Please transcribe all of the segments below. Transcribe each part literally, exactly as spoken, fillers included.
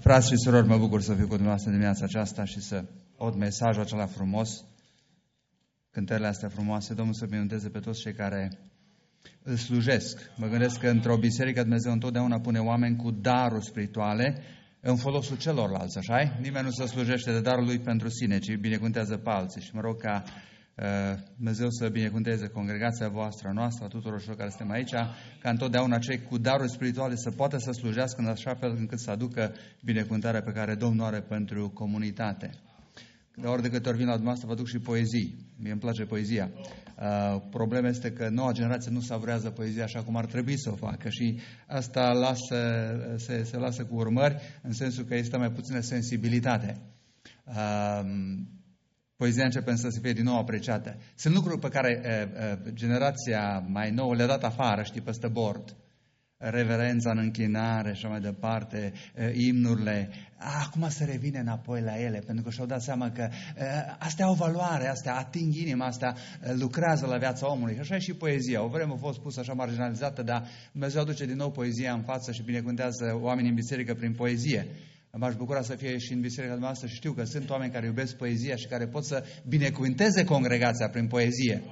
Frați și surori, mă bucur să fiu cu dumneavoastră dimineața aceasta și să aud mesajul acela frumos, cântările astea frumoase. Domnul să binecuvânteze pe toți cei care îl slujesc. Mă gândesc că într-o biserică Dumnezeu întotdeauna pune oameni cu daruri spirituale în folosul celorlalți, așa? Nimeni nu se slujește de darul lui pentru sine, ci binecuvântează pe alții. Și mă rog ca uh, Dumnezeu să binecuvânteze congregația voastră, a noastră, a tuturor celor care suntem aici, ca întotdeauna cei cu daruri spirituale să poată să slujească în așa fel încât să aducă binecuvântarea pe care Domnul are pentru comunitate. De ori de câte ori vin la dumneavoastră, vă duc și poezii. Mie îmi place poezia. Uh, problema este că noua generație nu savurează poezia așa cum ar trebui să o facă și asta lasă, se, se lasă cu urmări, în sensul că este mai puțină sensibilitate. Uh, poezia începe să se fie din nou apreciată. Sunt lucruri pe care uh, uh, generația mai nouă le-a dat afară, știi, peste bord. Reverența în închinare și așa mai departe, imnurile, acum se revine înapoi la ele, pentru că și-au dat seama că astea au valoare, astea ating inima, astea lucrează la viața omului. Și așa e și poezia. O vreme a fost pusă așa marginalizată, dar Dumnezeu aduce din nou poezia în față și binecuvântează oamenii în biserică prin poezie. M-aș bucura să fie și în biserica noastră și știu că sunt oameni care iubesc poezia și care pot să binecuvânteze congregația prin poezie.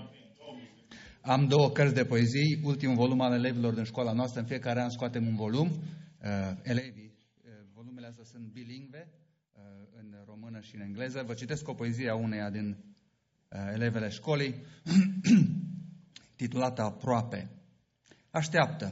Am două cărți de poezii, ultimul volum al elevilor din școala noastră, în fiecare an scoatem un volum. Uh, elevii, uh, volumele astea sunt bilingve, uh, în română și în engleză. Vă citesc o poezie a uneia din uh, elevele școlii, titulată Aproape. Așteaptă,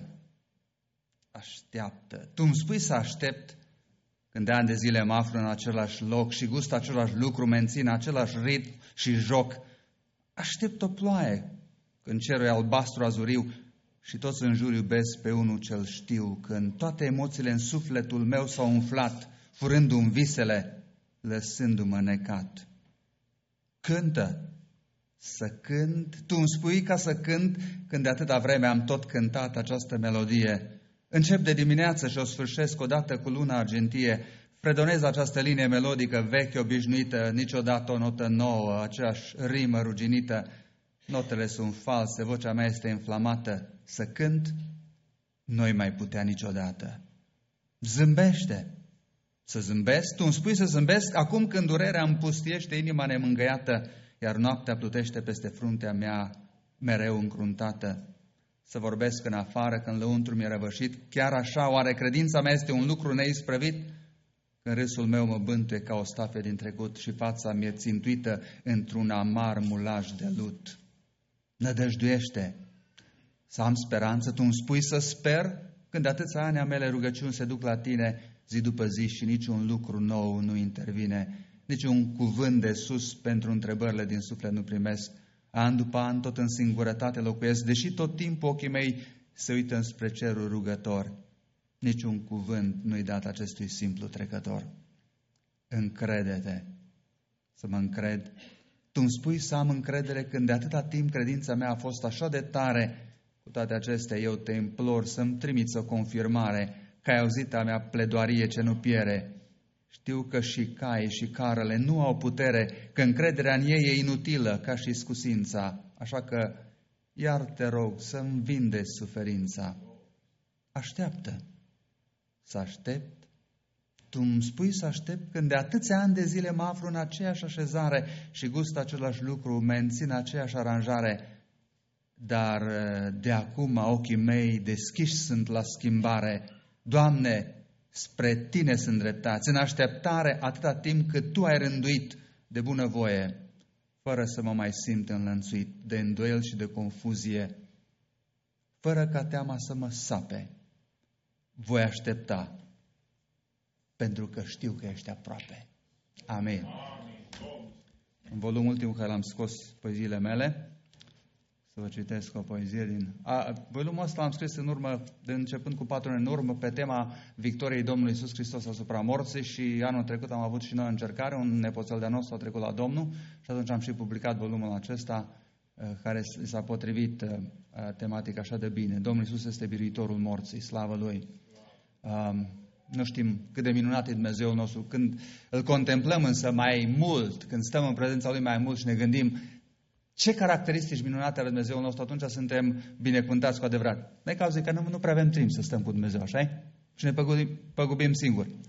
așteaptă. Tu îmi spui să aștept când de ani de zile mă aflu în același loc și gust același lucru, mențin același ritm și joc. Aștept o ploaie când cerul e albastru azuriu și toți în jur iubesc pe unul cel știu, când toate emoțiile în sufletul meu s-au umflat, furându-mi visele, lăsându-mă necat. Cântă, să cânt, tu îmi spui ca să cânt, când de atâta vreme am tot cântat această melodie. Încep de dimineață și o sfârșesc odată cu luna argentie, fredonez această linie melodică veche, obișnuită, niciodată o notă nouă, aceeași rimă ruginită. Notele sunt false, vocea mea este inflamată. Să cânt, nu-i mai putea niciodată. Zâmbește, să zâmbesc, tu îmi spui să zâmbesc, acum când durerea îmi pustiește inima nemângâiată, iar noaptea plutește peste fruntea mea, mereu încruntată. Să vorbesc în afară, când lăuntru mi-e răvășit, chiar așa, oare credința mea este un lucru neisprăvit? Când râsul meu mă bântuie ca o stafe din trecut și fața mi-e țintuită într-un amar mulaj de lut. Nădăjduiește, să am speranță, tu îmi spui să sper, când de atâția ani a mele rugăciuni se duc la tine, zi după zi și niciun lucru nou nu intervine, niciun cuvânt de sus pentru întrebările din suflet nu primesc, an după an tot în singurătate locuiesc, deși tot timpul ochii mei se uită înspre cerul rugător, niciun cuvânt nu-i dat acestui simplu trecător. Încrede-te, să mă încred. Tu îmi spui să am încredere când de atâta timp credința mea a fost așa de tare. Cu toate acestea eu te implor să-mi trimiți o confirmare că ai auzit a mea pledoarie ce nu piere. Știu că și cai și carele nu au putere, că încrederea în ei e inutilă ca și scusința. Așa că iar te rog să-mi vindeți suferința. Așteaptă, să aștept. Tu îmi spui să aștept când de atâția ani de zile mă aflu în aceeași așezare și gust același lucru, mențin aceeași aranjare, dar de acum ochii mei deschiși sunt la schimbare. Doamne, spre Tine sunt dreptați, în așteptare atâta timp cât Tu ai rânduit de bunăvoie, fără să mă mai simt înlănțuit de îndoiel și de confuzie, fără ca teama să mă sape. Voi aștepta, pentru că știu că ești aproape. Amin. În volumul ultimul care l-am scos poeziile mele, să vă citesc o poezie din... A, volumul ăsta l-am scris în urmă, de începând cu patru ani în urmă, pe tema victoriei Domnului Iisus Hristos asupra morții și anul trecut am avut și noi încercare, un nepoțel de-a nostru a trecut la Domnul și atunci am și publicat volumul acesta care s-a potrivit tematic așa de bine. Domnul Iisus este biruitorul morții, slavă Lui. Um, Nu știm cât de minunat e Dumnezeul nostru. Când îl contemplăm însă mai mult, când stăm în prezența Lui mai mult și ne gândim ce caracteristici minunate are Dumnezeul nostru, atunci suntem binecuvântați cu adevărat. Din cauza că nu, nu prea avem timp să stăm cu Dumnezeu, așa-i? Și ne păgubim, păgubim singuri.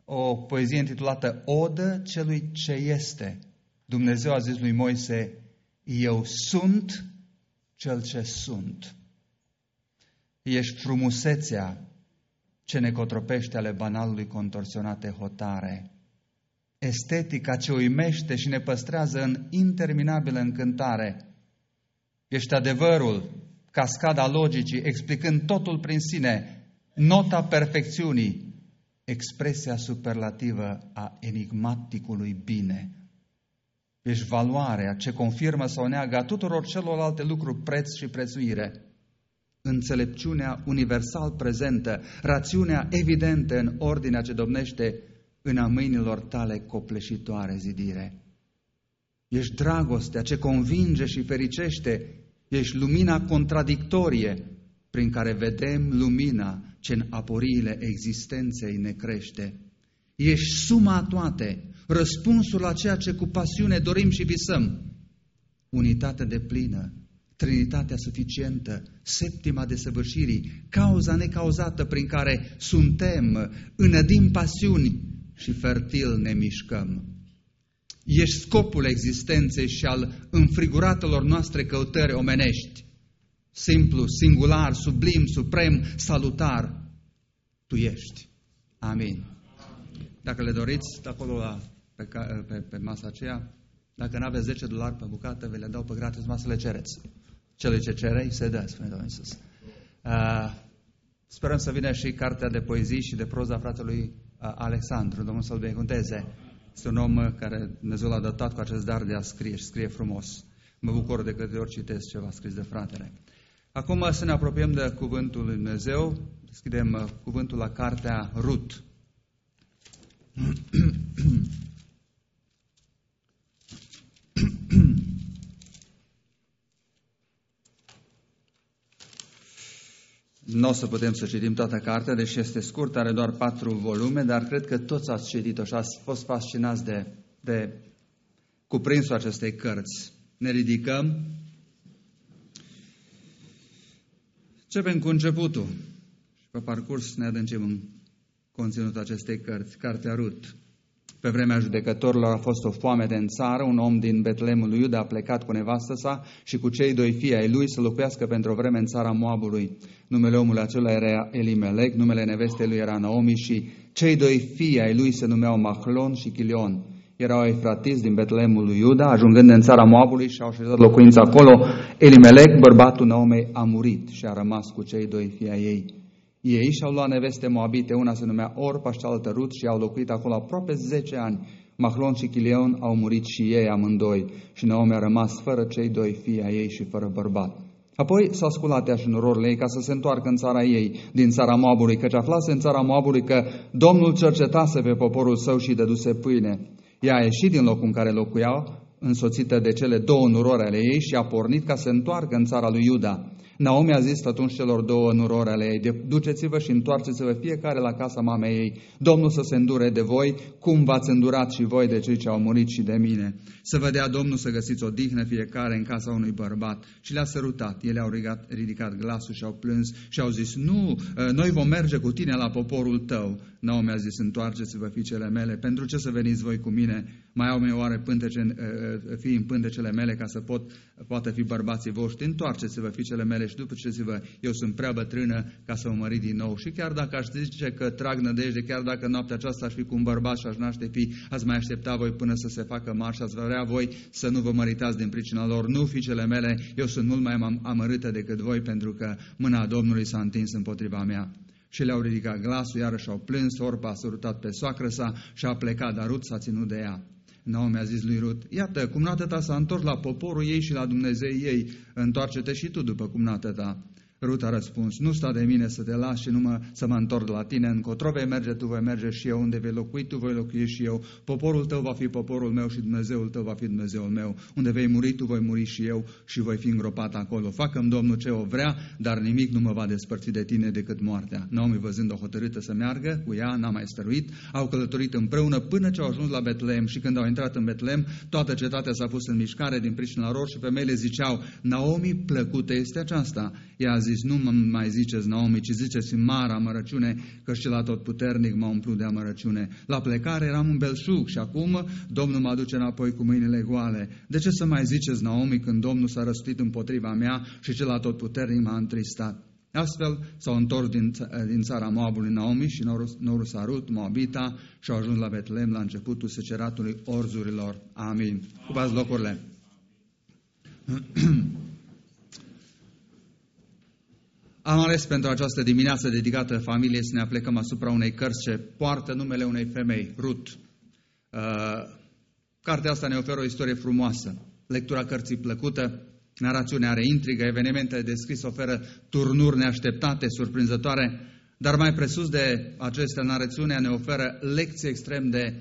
o poezie intitulată Odă celui ce este. Dumnezeu a zis lui Moise, eu sunt cel ce sunt. Ești frumusețea ce ne cotropește ale banalului contorsionate hotare. Estetica ce uimește și ne păstrează în interminabilă încântare. Ești adevărul, cascada logicii, explicând totul prin sine, nota perfecțiunii, expresia superlativă a enigmaticului bine. Ești valoarea ce confirmă sau neagă a tuturor celorlalte lucruri preț și prețuire. Înțelepciunea universal prezentă, rațiunea evidentă în ordinea ce domnește în a mâinilor tale copleșitoare zidire. Ești dragostea ce convinge și fericește, ești lumina contradictorie prin care vedem lumina ce în aporiile existenței ne crește. Ești suma a toate, răspunsul la ceea ce cu pasiune dorim și visăm. Unitate deplină, Trinitatea suficientă, septima desăvârșirii, cauza necauzată prin care suntem, înădim pasiuni și fertil ne mișcăm. Ești scopul existenței și al înfriguratelor noastre căutări omenești. Simplu, singular, sublim, suprem, salutar, Tu ești. Amin. Dacă le doriți, acolo la, pe, pe, pe masa aceea, dacă nu aveți zece dolari pe bucată, vi le dau pe gratis, numai să le cereți. Celui ce cerei, se dă, spune Domnul Iisus. Uh, sperăm să vină și cartea de poezii și de proza fratelui uh, Alexandru, Domnul să-l binecuvânteze. Este un om care Dumnezeu l-a dotat cu acest dar de a scrie și scrie frumos. Mă bucur de câte ori citesc ceva scris de fratele. Acum să ne apropiem de cuvântul lui Dumnezeu. Deschidem uh, cuvântul la cartea Rut. Nu o să putem să citim toată cartea, deși este scurt, are doar patru volume, dar cred că toți ați citit-o și ați fost fascinați de, de cuprinsul acestei cărți. Ne ridicăm. Începem cu începutul și pe parcurs ne adâncim în conținutul acestei cărți, cartea Rut. Pe vremea judecătorilor a fost o foamete în țară, un om din Betleemul lui Iuda a plecat cu nevastă sa și cu cei doi fii ai lui să locuiască pentru o vreme în țara Moabului. Numele omului acela era Elimelec, numele nevestei lui era Naomi și cei doi fii ai lui se numeau Mahlon și Chilion. Erau efratiți din Betleemul lui Iuda, ajungând în țara Moabului și au așezat locuința acolo. Elimelec, bărbatul Naomei, a murit și a rămas cu cei doi fii ai ei. Ei și-au luat neveste moabite, una se numea Orpa și cealaltă Rut și au locuit acolo aproape zece ani. Mahlon și Chilion au murit și ei amândoi și Naomi a rămas fără cei doi fii ai ei și fără bărbat. Apoi s-a sculat ea și nororile ei ca să se întoarcă în țara ei, din țara Moabului, căci aflase în țara Moabului că Domnul cercetase pe poporul său și dăduse pâine. Ea a ieșit din locul în care locuiau, însoțită de cele două nurori ale ei și a pornit ca să întoarcă în țara lui Iuda. Naomi a zis atunci celor două nurori ale ei, duceți-vă și întoarceți-vă fiecare la casa mamei ei, Domnul să se îndure de voi, cum v-ați îndurat și voi de cei ce au murit și de mine. Să vă dea Domnul să găsiți odihnă fiecare în casa unui bărbat. Și le-a sărutat, ele au ridicat, ridicat glasul și au plâns și au zis, nu, noi vom merge cu tine la poporul tău. Naomi a zis, întoarceți-vă fiicele mele, pentru ce să veniți voi cu mine? Mai au mei oare pântece, fii în pântecele mele ca să pot, poată fi bărbații voștri? Întoarceți-vă fiicele mele și după ce zice-vă, eu sunt prea bătrână ca să mă mări din nou. Și chiar dacă aș zice că trag nădejde, chiar dacă noaptea aceasta aș fi cu un bărbat și aș naște fi, ați mai aștepta voi până să se facă mari și ați vrea voi să nu vă măritați din pricina lor. Nu, fiicele mele, eu sunt mult mai amărâtă decât voi, pentru că mâna Domnului s-a întins împotriva mea. Și le-au ridicat glasul, iarăși au plâns, Orpa a sărutat pe soacră sa și a plecat, dar Rut s-a ținut de ea. Naomi a zis lui Rut, iată, cumnată ta s-a întors la poporul ei și la Dumnezeu ei, întoarce-te și tu după cumnată ta. Rut a răspuns, nu sta de mine să te las și nu mă, să mă întorc la tine, încotro vei merge, tu vei merge și eu, unde vei locui, tu voi locui și eu, poporul tău va fi poporul meu și Dumnezeul tău va fi Dumnezeul meu, unde vei muri, tu voi muri și eu și voi fi îngropat acolo. Facă-mi Domnul ce o vrea, dar nimic nu mă va despărți de tine decât moartea. Naomi, văzând-o hotărâtă să meargă, cu ea n-a mai stăruit, au călătorit împreună până ce au ajuns la Betleem și când au intrat în Betleem, toată cetatea s-a pus în mișcare din pricina lor și femeile ziceau, Naomi, plăcută este aceasta. Ea a zis, nu mă mai ziceți Naomi, ci ziceți mare amărăciune, că și la Atotputernic m-a umplut de amărăciune. La plecare eram în belșug și acum Domnul mă aduce înapoi cu mâinile goale. De ce să mai ziceți Naomi când Domnul s-a răstit împotriva mea și cel Atotputernic m-a întristat? Astfel s-au întors din, din țara Moabului Naomi și norul Sarut, Moabita, și au ajuns la Betlehem la începutul seceratului orzurilor. Amin. Ocupați locurile. Am ales pentru această dimineață dedicată familiei să ne aplecăm asupra unei cărți ce poartă numele unei femei, Rut. Uh, cartea asta ne oferă o istorie frumoasă, lectura cărții plăcută, narațiunea are intrigă, evenimentele descrise oferă turnuri neașteptate, surprinzătoare, dar mai presus de acestea, narațiunea ne oferă lecții extrem de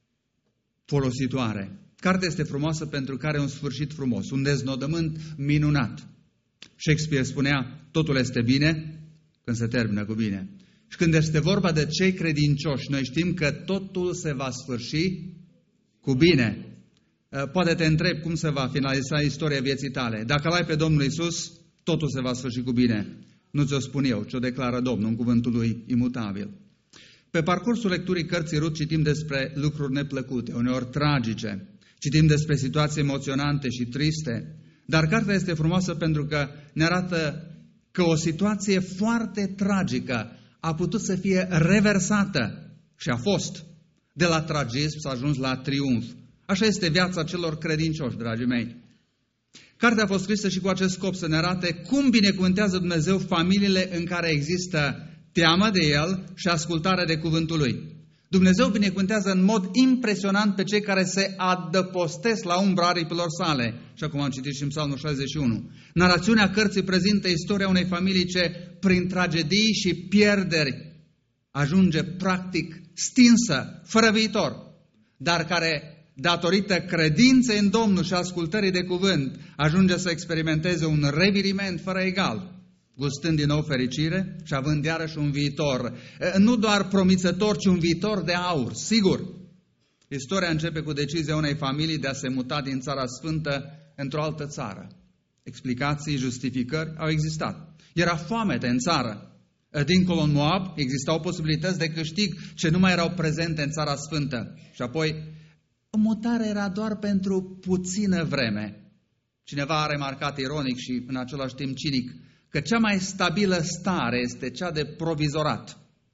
folositoare. Cartea este frumoasă pentru că are un sfârșit frumos, un deznodământ minunat. Shakespeare spunea, totul este bine când se termină cu bine. Și când este vorba de cei credincioși, noi știm că totul se va sfârși cu bine. Poate te întreb cum se va finaliza istoria vieții tale. Dacă l-ai pe Domnul Iisus, totul se va sfârși cu bine. Nu ți-o spun eu, ci o declară Domnul în cuvântul lui imutabil. Pe parcursul lecturii cărții Rut citim despre lucruri neplăcute, uneori tragice. Citim despre situații emoționante și triste. Dar cartea este frumoasă pentru că ne arată că o situație foarte tragică a putut să fie reversată și a fost. De la tragism s-a ajuns la triumf. Așa este viața celor credincioși, dragii mei. Cartea a fost scrisă și cu acest scop să ne arate cum binecuvântează Dumnezeu familiile în care există teamă de El și ascultare de cuvântul Lui. Dumnezeu binecuvântează în mod impresionant pe cei care se adăpostesc la umbra aripilor sale. Și acum am citit și în Psalmul șaizeci și unu. Narațiunea cărții prezintă istoria unei familii ce, prin tragedii și pierderi, ajunge practic stinsă, fără viitor, dar care, datorită credinței în Domnul și ascultării de cuvânt, ajunge să experimenteze un reviriment fără egal, gustând din nou fericire și având iarăși un viitor, nu doar promițător, ci un viitor de aur, sigur. Istoria începe cu decizia unei familii de a se muta din Țara Sfântă într-o altă țară. Explicații, justificări au existat. Era foamete în țară. Dincolo în Moab existau posibilități de câștig ce nu mai erau prezente în Țara Sfântă. Și apoi, mutarea era doar pentru puțină vreme. Cineva a remarcat ironic și în același timp cinic că cea mai stabilă stare este cea de provizorat.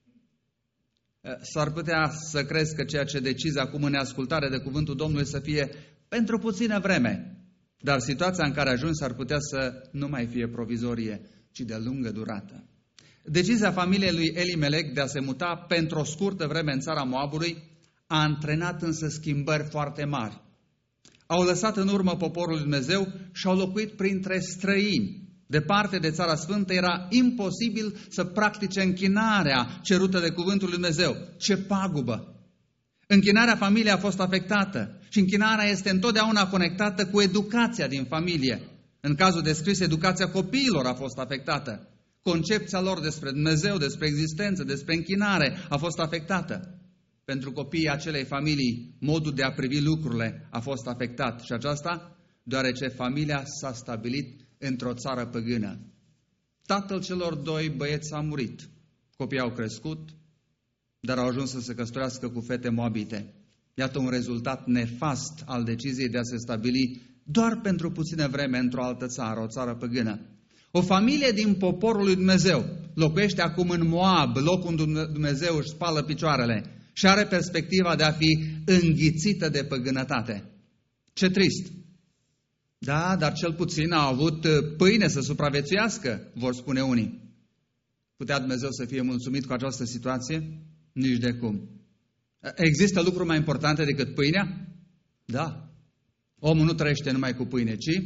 S-ar putea să crezi că ceea ce decizi acum în neascultare de cuvântul Domnului să fie pentru puțină vreme, dar situația în care ajungi s-ar putea să nu mai fie provizorie, ci de lungă durată. Decizia familiei lui Elimelec de a se muta pentru o scurtă vreme în țara Moabului a antrenat însă schimbări foarte mari. Au lăsat în urmă poporul lui Dumnezeu și au locuit printre străini. Departe de Țara Sfântă era imposibil să practice închinarea cerută de cuvântul lui Dumnezeu. Ce pagubă! Închinarea familiei a fost afectată și închinarea este întotdeauna conectată cu educația din familie. În cazul descris, educația copiilor a fost afectată. Concepția lor despre Dumnezeu, despre existență, despre închinare a fost afectată. Pentru copiii acelei familii, modul de a privi lucrurile a fost afectat și aceasta deoarece familia s-a stabilit într-o țară păgână. Tatăl celor doi băieți a murit. Copiii au crescut, dar au ajuns să se căsătorească cu fete moabite. Iată un rezultat nefast al deciziei de a se stabili doar pentru puțină vreme într-o altă țară, o țară păgână. O familie din poporul lui Dumnezeu locuiește acum în Moab, locul unde Dumnezeu își spală picioarele și are perspectiva de a fi înghițită de păgânătate. Ce trist! Da, dar cel puțin a avut pâine să supraviețuiască, vor spune unii. Putea Dumnezeu să fie mulțumit cu această situație? Nici de cum. Există lucruri mai importante decât pâinea? Da. Omul nu trăiește numai cu pâine, ci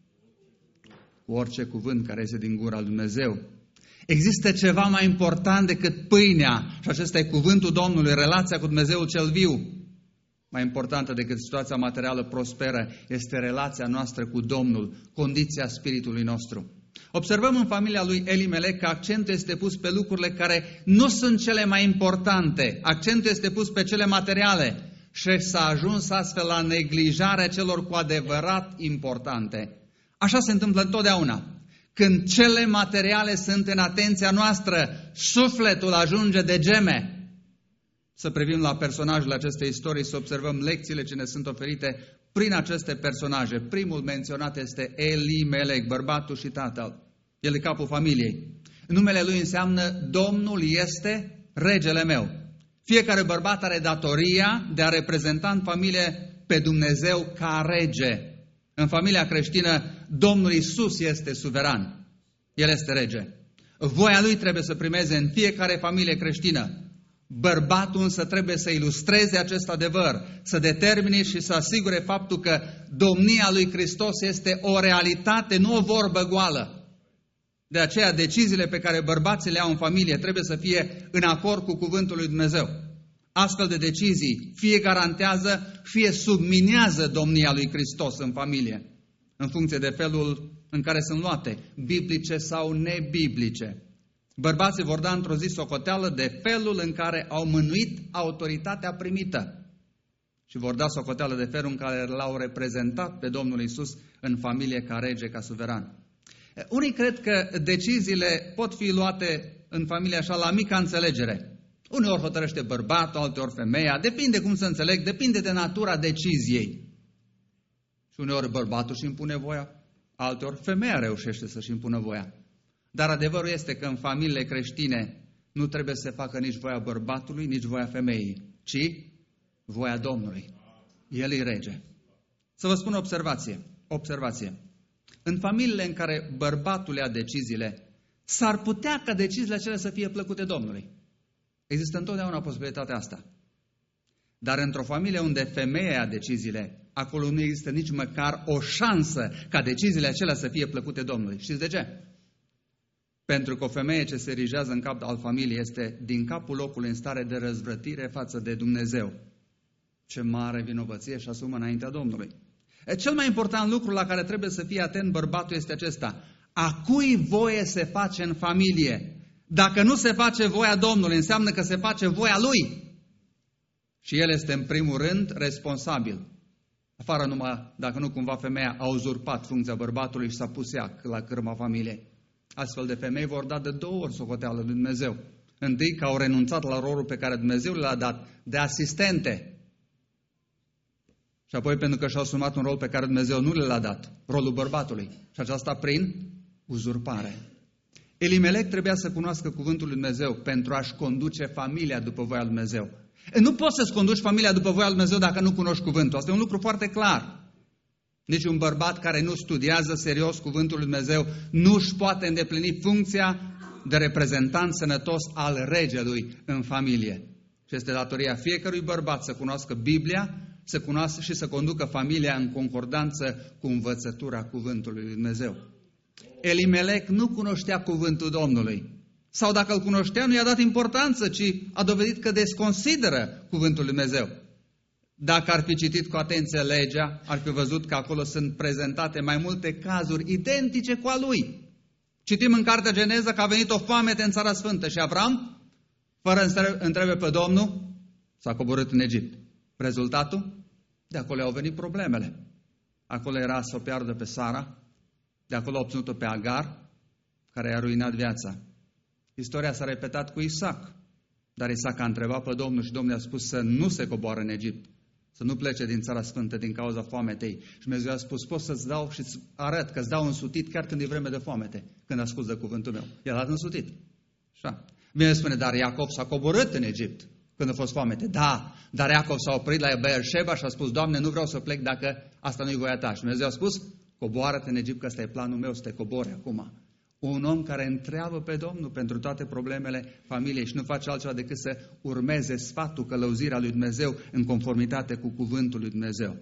cu orice cuvânt care iese din gura lui Dumnezeu. Există ceva mai important decât pâinea și acesta e cuvântul Domnului, relația cu Dumnezeul cel viu. Mai importantă decât situația materială prosperă este relația noastră cu Domnul, condiția spiritului nostru. Observăm în familia lui Elimelec că accentul este pus pe lucrurile care nu sunt cele mai importante. Accentul este pus pe cele materiale și s-a ajuns astfel la neglijarea celor cu adevărat importante. Așa se întâmplă întotdeauna. Când cele materiale sunt în atenția noastră, sufletul ajunge de geme. Să privim la personajele acestei istorii, să observăm lecțiile ce ne sunt oferite prin aceste personaje. Primul menționat este Elimelec, bărbatul și tatăl. El e capul familiei. Numele lui înseamnă Domnul este regele meu. Fiecare bărbat are datoria de a reprezenta în familie pe Dumnezeu ca rege. În familia creștină, Domnul Iisus este suveran. El este rege. Voia lui trebuie să primeze în fiecare familie creștină. Bărbatul însă trebuie să ilustreze acest adevăr, să determine și să asigure faptul că domnia lui Hristos este o realitate, nu o vorbă goală. De aceea, deciziile pe care bărbații le au în familie trebuie să fie în acord cu cuvântul lui Dumnezeu. Astfel de decizii fie garantează, fie subminează domnia lui Hristos în familie, în funcție de felul în care sunt luate, biblice sau nebiblice. Bărbații vor da într-o zi socoteală de felul în care au mânuit autoritatea primită și vor da socoteală de felul în care l-au reprezentat pe Domnul Iisus în familie ca rege, ca suveran. Unii cred că deciziile pot fi luate în familie așa la mica înțelegere. Uneori hotărăște bărbatul, alteori femeia, depinde cum să înțeleg, depinde de natura deciziei. Și uneori bărbatul își impune voia, alteori femeia reușește să-și impună voia. Dar adevărul este că în familiile creștine nu trebuie să se facă nici voia bărbatului, nici voia femeii, ci voia Domnului. El e rege. Să vă spun o observație. Observație. În familiile în care bărbatul ia deciziile, s-ar putea ca deciziile acelea să fie plăcute Domnului. Există întotdeauna posibilitatea asta. Dar într-o familie unde femeia ia deciziile, acolo nu există nici măcar o șansă ca deciziile acelea să fie plăcute Domnului. Știți de ce? Pentru că o femeie ce se erigează în cap al familiei este din capul locului în stare de răzvrătire față de Dumnezeu. Ce mare vinovăție și asumă înaintea Domnului. Cel mai important lucru la care trebuie să fie atent bărbatul este acesta. A cui voie se face în familie? Dacă nu se face voia Domnului, înseamnă că se face voia lui. Și el este în primul rând responsabil. Afară numai dacă nu cumva femeia a uzurpat funcția bărbatului și s-a pus ea la cârma familiei. Astfel de femei vor da de două ori socoteală lui Dumnezeu. Întâi că au renunțat la rolul pe care Dumnezeu le-a dat de asistente. Și apoi pentru că și-au asumat un rol pe care Dumnezeu nu le-a dat, rolul bărbatului. Și aceasta prin uzurpare. Elimelec trebuia să cunoască cuvântul lui Dumnezeu pentru a-și conduce familia după voia lui Dumnezeu. Nu poți să-ți conduci familia după voia lui Dumnezeu dacă nu cunoști cuvântul. Asta e un lucru foarte clar. Nici un bărbat care nu studiază serios cuvântul lui Dumnezeu nu își poate îndeplini funcția de reprezentant sănătos al regelui în familie. Și este datoria fiecărui bărbat să cunoască Biblia, să cunoască și să conducă familia în concordanță cu învățătura cuvântului lui Dumnezeu. Elimelec nu cunoștea cuvântul Domnului. Sau dacă îl cunoștea, nu i-a dat importanță, ci a dovedit că desconsideră cuvântul lui Dumnezeu. Dacă ar fi citit cu atenție legea, ar fi văzut că acolo sunt prezentate mai multe cazuri identice cu a lui. Citim în cartea Geneza că a venit o foamete în Țara Sfântă și Avram, fără întrebe pe Domnul, s-a coborât în Egipt. Rezultatul? De acolo au venit problemele. Acolo era să o piardă pe Sara, de acolo a obținut-o pe Agar, care i-a ruinat viața. Istoria s-a repetat cu Isaac, dar Isaac a întrebat pe Domnul și Domnul i-a spus să nu se coboară în Egipt, să nu plece din Țara Sfântă din cauza foametei. Și Dumnezeu a spus, pot să-ți dau și îți arăt că îți dau însutit chiar când e vreme de foamete, când asculți de cuvântul meu. I-a dat însutit. Așa. Bine spune, dar Iacov s-a coborât în Egipt când a fost foamete. Da, dar Iacov s-a oprit la Beersheba și a spus, Doamne, nu vreau să plec dacă asta nu-i voia ta. Și Dumnezeu a spus, coboară-te în Egipt, că ăsta e planul meu, să te cobori acum. Un om care întreabă pe Domnul pentru toate problemele familiei și nu face altceva decât să urmeze sfatul, călăuzirea lui Dumnezeu în conformitate cu cuvântul lui Dumnezeu.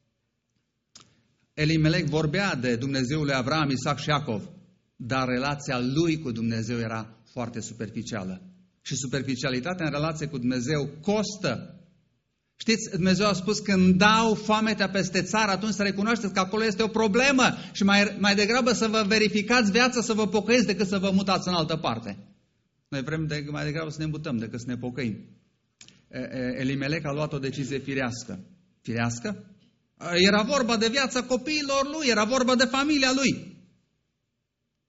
Elimelec vorbea de Dumnezeul lui Avram, Isaac și Iacov, dar relația lui cu Dumnezeu era foarte superficială. Și superficialitatea în relație cu Dumnezeu costă. Știți, Dumnezeu a spus, când dau foametea peste țară, atunci să recunoașteți că acolo este o problemă și mai, mai degrabă să vă verificați viața, să vă pocăiți decât să vă mutați în altă parte. Noi vrem de, mai degrabă să ne mutăm decât să ne pocăim. Elimelec a luat o decizie firească. Firească? Era vorba de viața copiilor lui, era vorba de familia lui.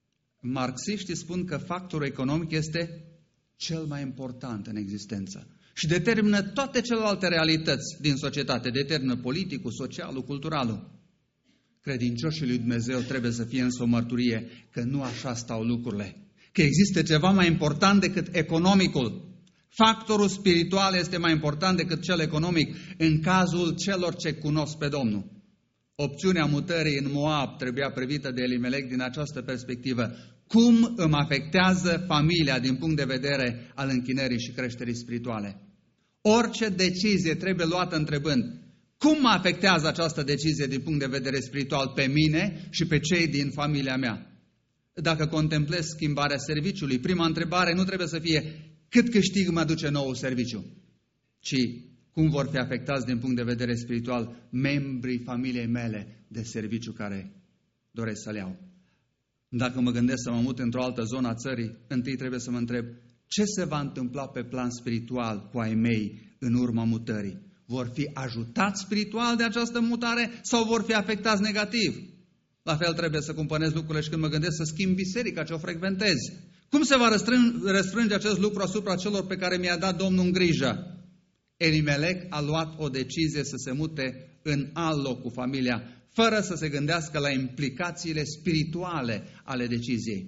Marxiștii spun că factorul economic este cel mai important în existență și determină toate celelalte realități din societate, determină politicul, socialul, culturalul. Credincioșii lui Dumnezeu trebuie să fie însă o mărturie că nu așa stau lucrurile, că există ceva mai important decât economicul. Factorul spiritual este mai important decât cel economic în cazul celor ce cunosc pe Domnul. Opțiunea mutării în Moab trebuia privită de Elimelec din această perspectivă. Cum îmi afectează familia din punct de vedere al închinării și creșterii spirituale? Orice decizie trebuie luată întrebând, cum mă afectează această decizie din punct de vedere spiritual pe mine și pe cei din familia mea? Dacă contemplez schimbarea serviciului, prima întrebare nu trebuie să fie cât câștig mă aduce nou serviciu, ci cum vor fi afectați din punct de vedere spiritual membrii familiei mele de serviciu care doresc să le iau. Dacă mă gândesc să mă mut într-o altă zonă a țării, întâi trebuie să mă întreb ce se va întâmpla pe plan spiritual cu ai mei în urma mutării. Vor fi ajutați spiritual de această mutare sau vor fi afectați negativ? La fel trebuie să cumpănesc lucrurile și când mă gândesc să schimb biserica ce o frecventez. Cum se va răstrânge, răstrânge acest lucru asupra celor pe care mi-a dat Domnul în grijă? Elimelec a luat o decizie să se mute în alt loc cu familia, fără să se gândească la implicațiile spirituale ale deciziei.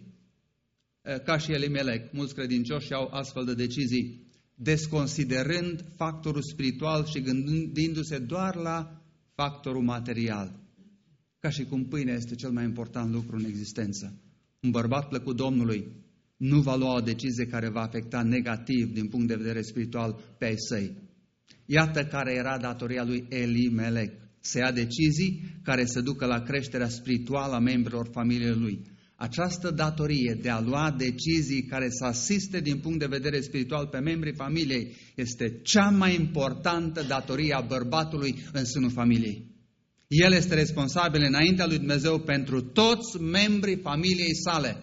Ca și Elimelec, mulți credincioși au astfel de decizii, desconsiderând factorul spiritual și gândindu-se doar la factorul material. Ca și cum pâinea este cel mai important lucru în existență. Un bărbat plăcut Domnului nu va lua o decizie care va afecta negativ din punct de vedere spiritual pe ai săi. Iată care era datoria lui Elimelec. Să ia decizii care să ducă la creșterea spirituală a membrilor familiei lui. Această datorie de a lua decizii care să asiste din punct de vedere spiritual pe membrii familiei este cea mai importantă datorie a bărbatului în sânul familiei. El este responsabil înaintea lui Dumnezeu pentru toți membrii familiei sale.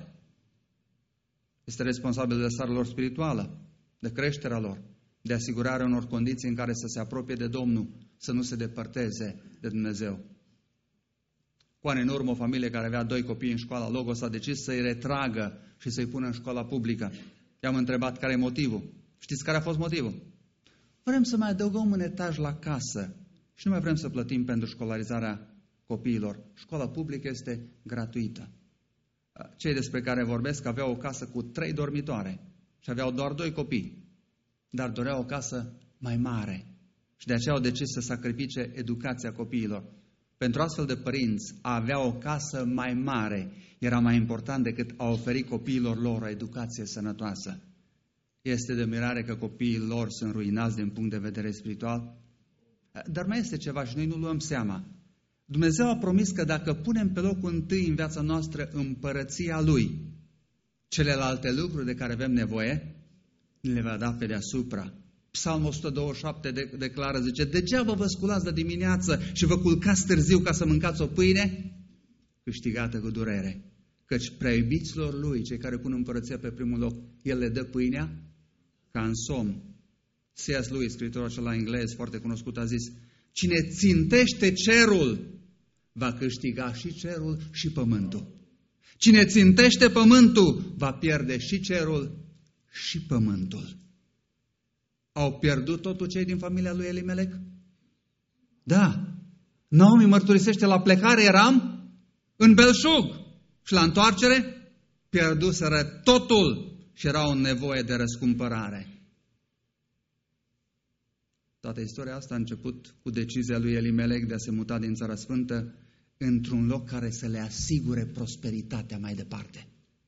Este responsabil de starea lor spirituală, de creșterea lor, de asigurarea unor condiții în care să se apropie de Domnul, să nu se depărteze de Dumnezeu. Cu ani în urmă, o familie care avea doi copii în școala Logos a decis să-i retragă și să-i pună în școala publică. I-am întrebat care e motivul. Știți care a fost motivul? Vrem să mai adăugăm un etaj la casă și nu mai vrem să plătim pentru școlarizarea copiilor. Școala publică este gratuită. Cei despre care vorbesc aveau o casă cu trei dormitoare și aveau doar doi copii, dar doreau o casă mai mare și de aceea au decis să sacrifice educația copiilor. Pentru astfel de părinți, a avea o casă mai mare era mai important decât a oferi copiilor lor o educație sănătoasă. Este de mirare că copiii lor sunt ruinați din punct de vedere spiritual? Dar mai este ceva și noi nu luăm seama. Dumnezeu a promis că dacă punem pe locul întâi în viața noastră împărăția Lui, celelalte lucruri de care avem nevoie, le va da pe deasupra. Psalmul o sută douăzeci și șapte declară, zice, degeaba vă sculați de dimineață și vă culcați târziu ca să mâncați o pâine câștigată cu durere. Căci prea iubiților Lui, cei care pun împărăția pe primul loc, El le dă pâinea ca în somn. C S. Lewis, scriitorul acela englez foarte cunoscut, a zis, cine țintește cerul, va câștiga și cerul și pământul. Cine țintește pământul, va pierde și cerul și pământul. Au pierdut totul cei din familia lui Elimelec? Da. Naomi mărturisește, la plecare eram în belșug și la întoarcere pierduseră totul și erau în nevoie de răscumpărare. Toată istoria asta a început cu decizia lui Elimelec de a se muta din Țara Sfântă într-un loc care să le asigure prosperitatea mai departe.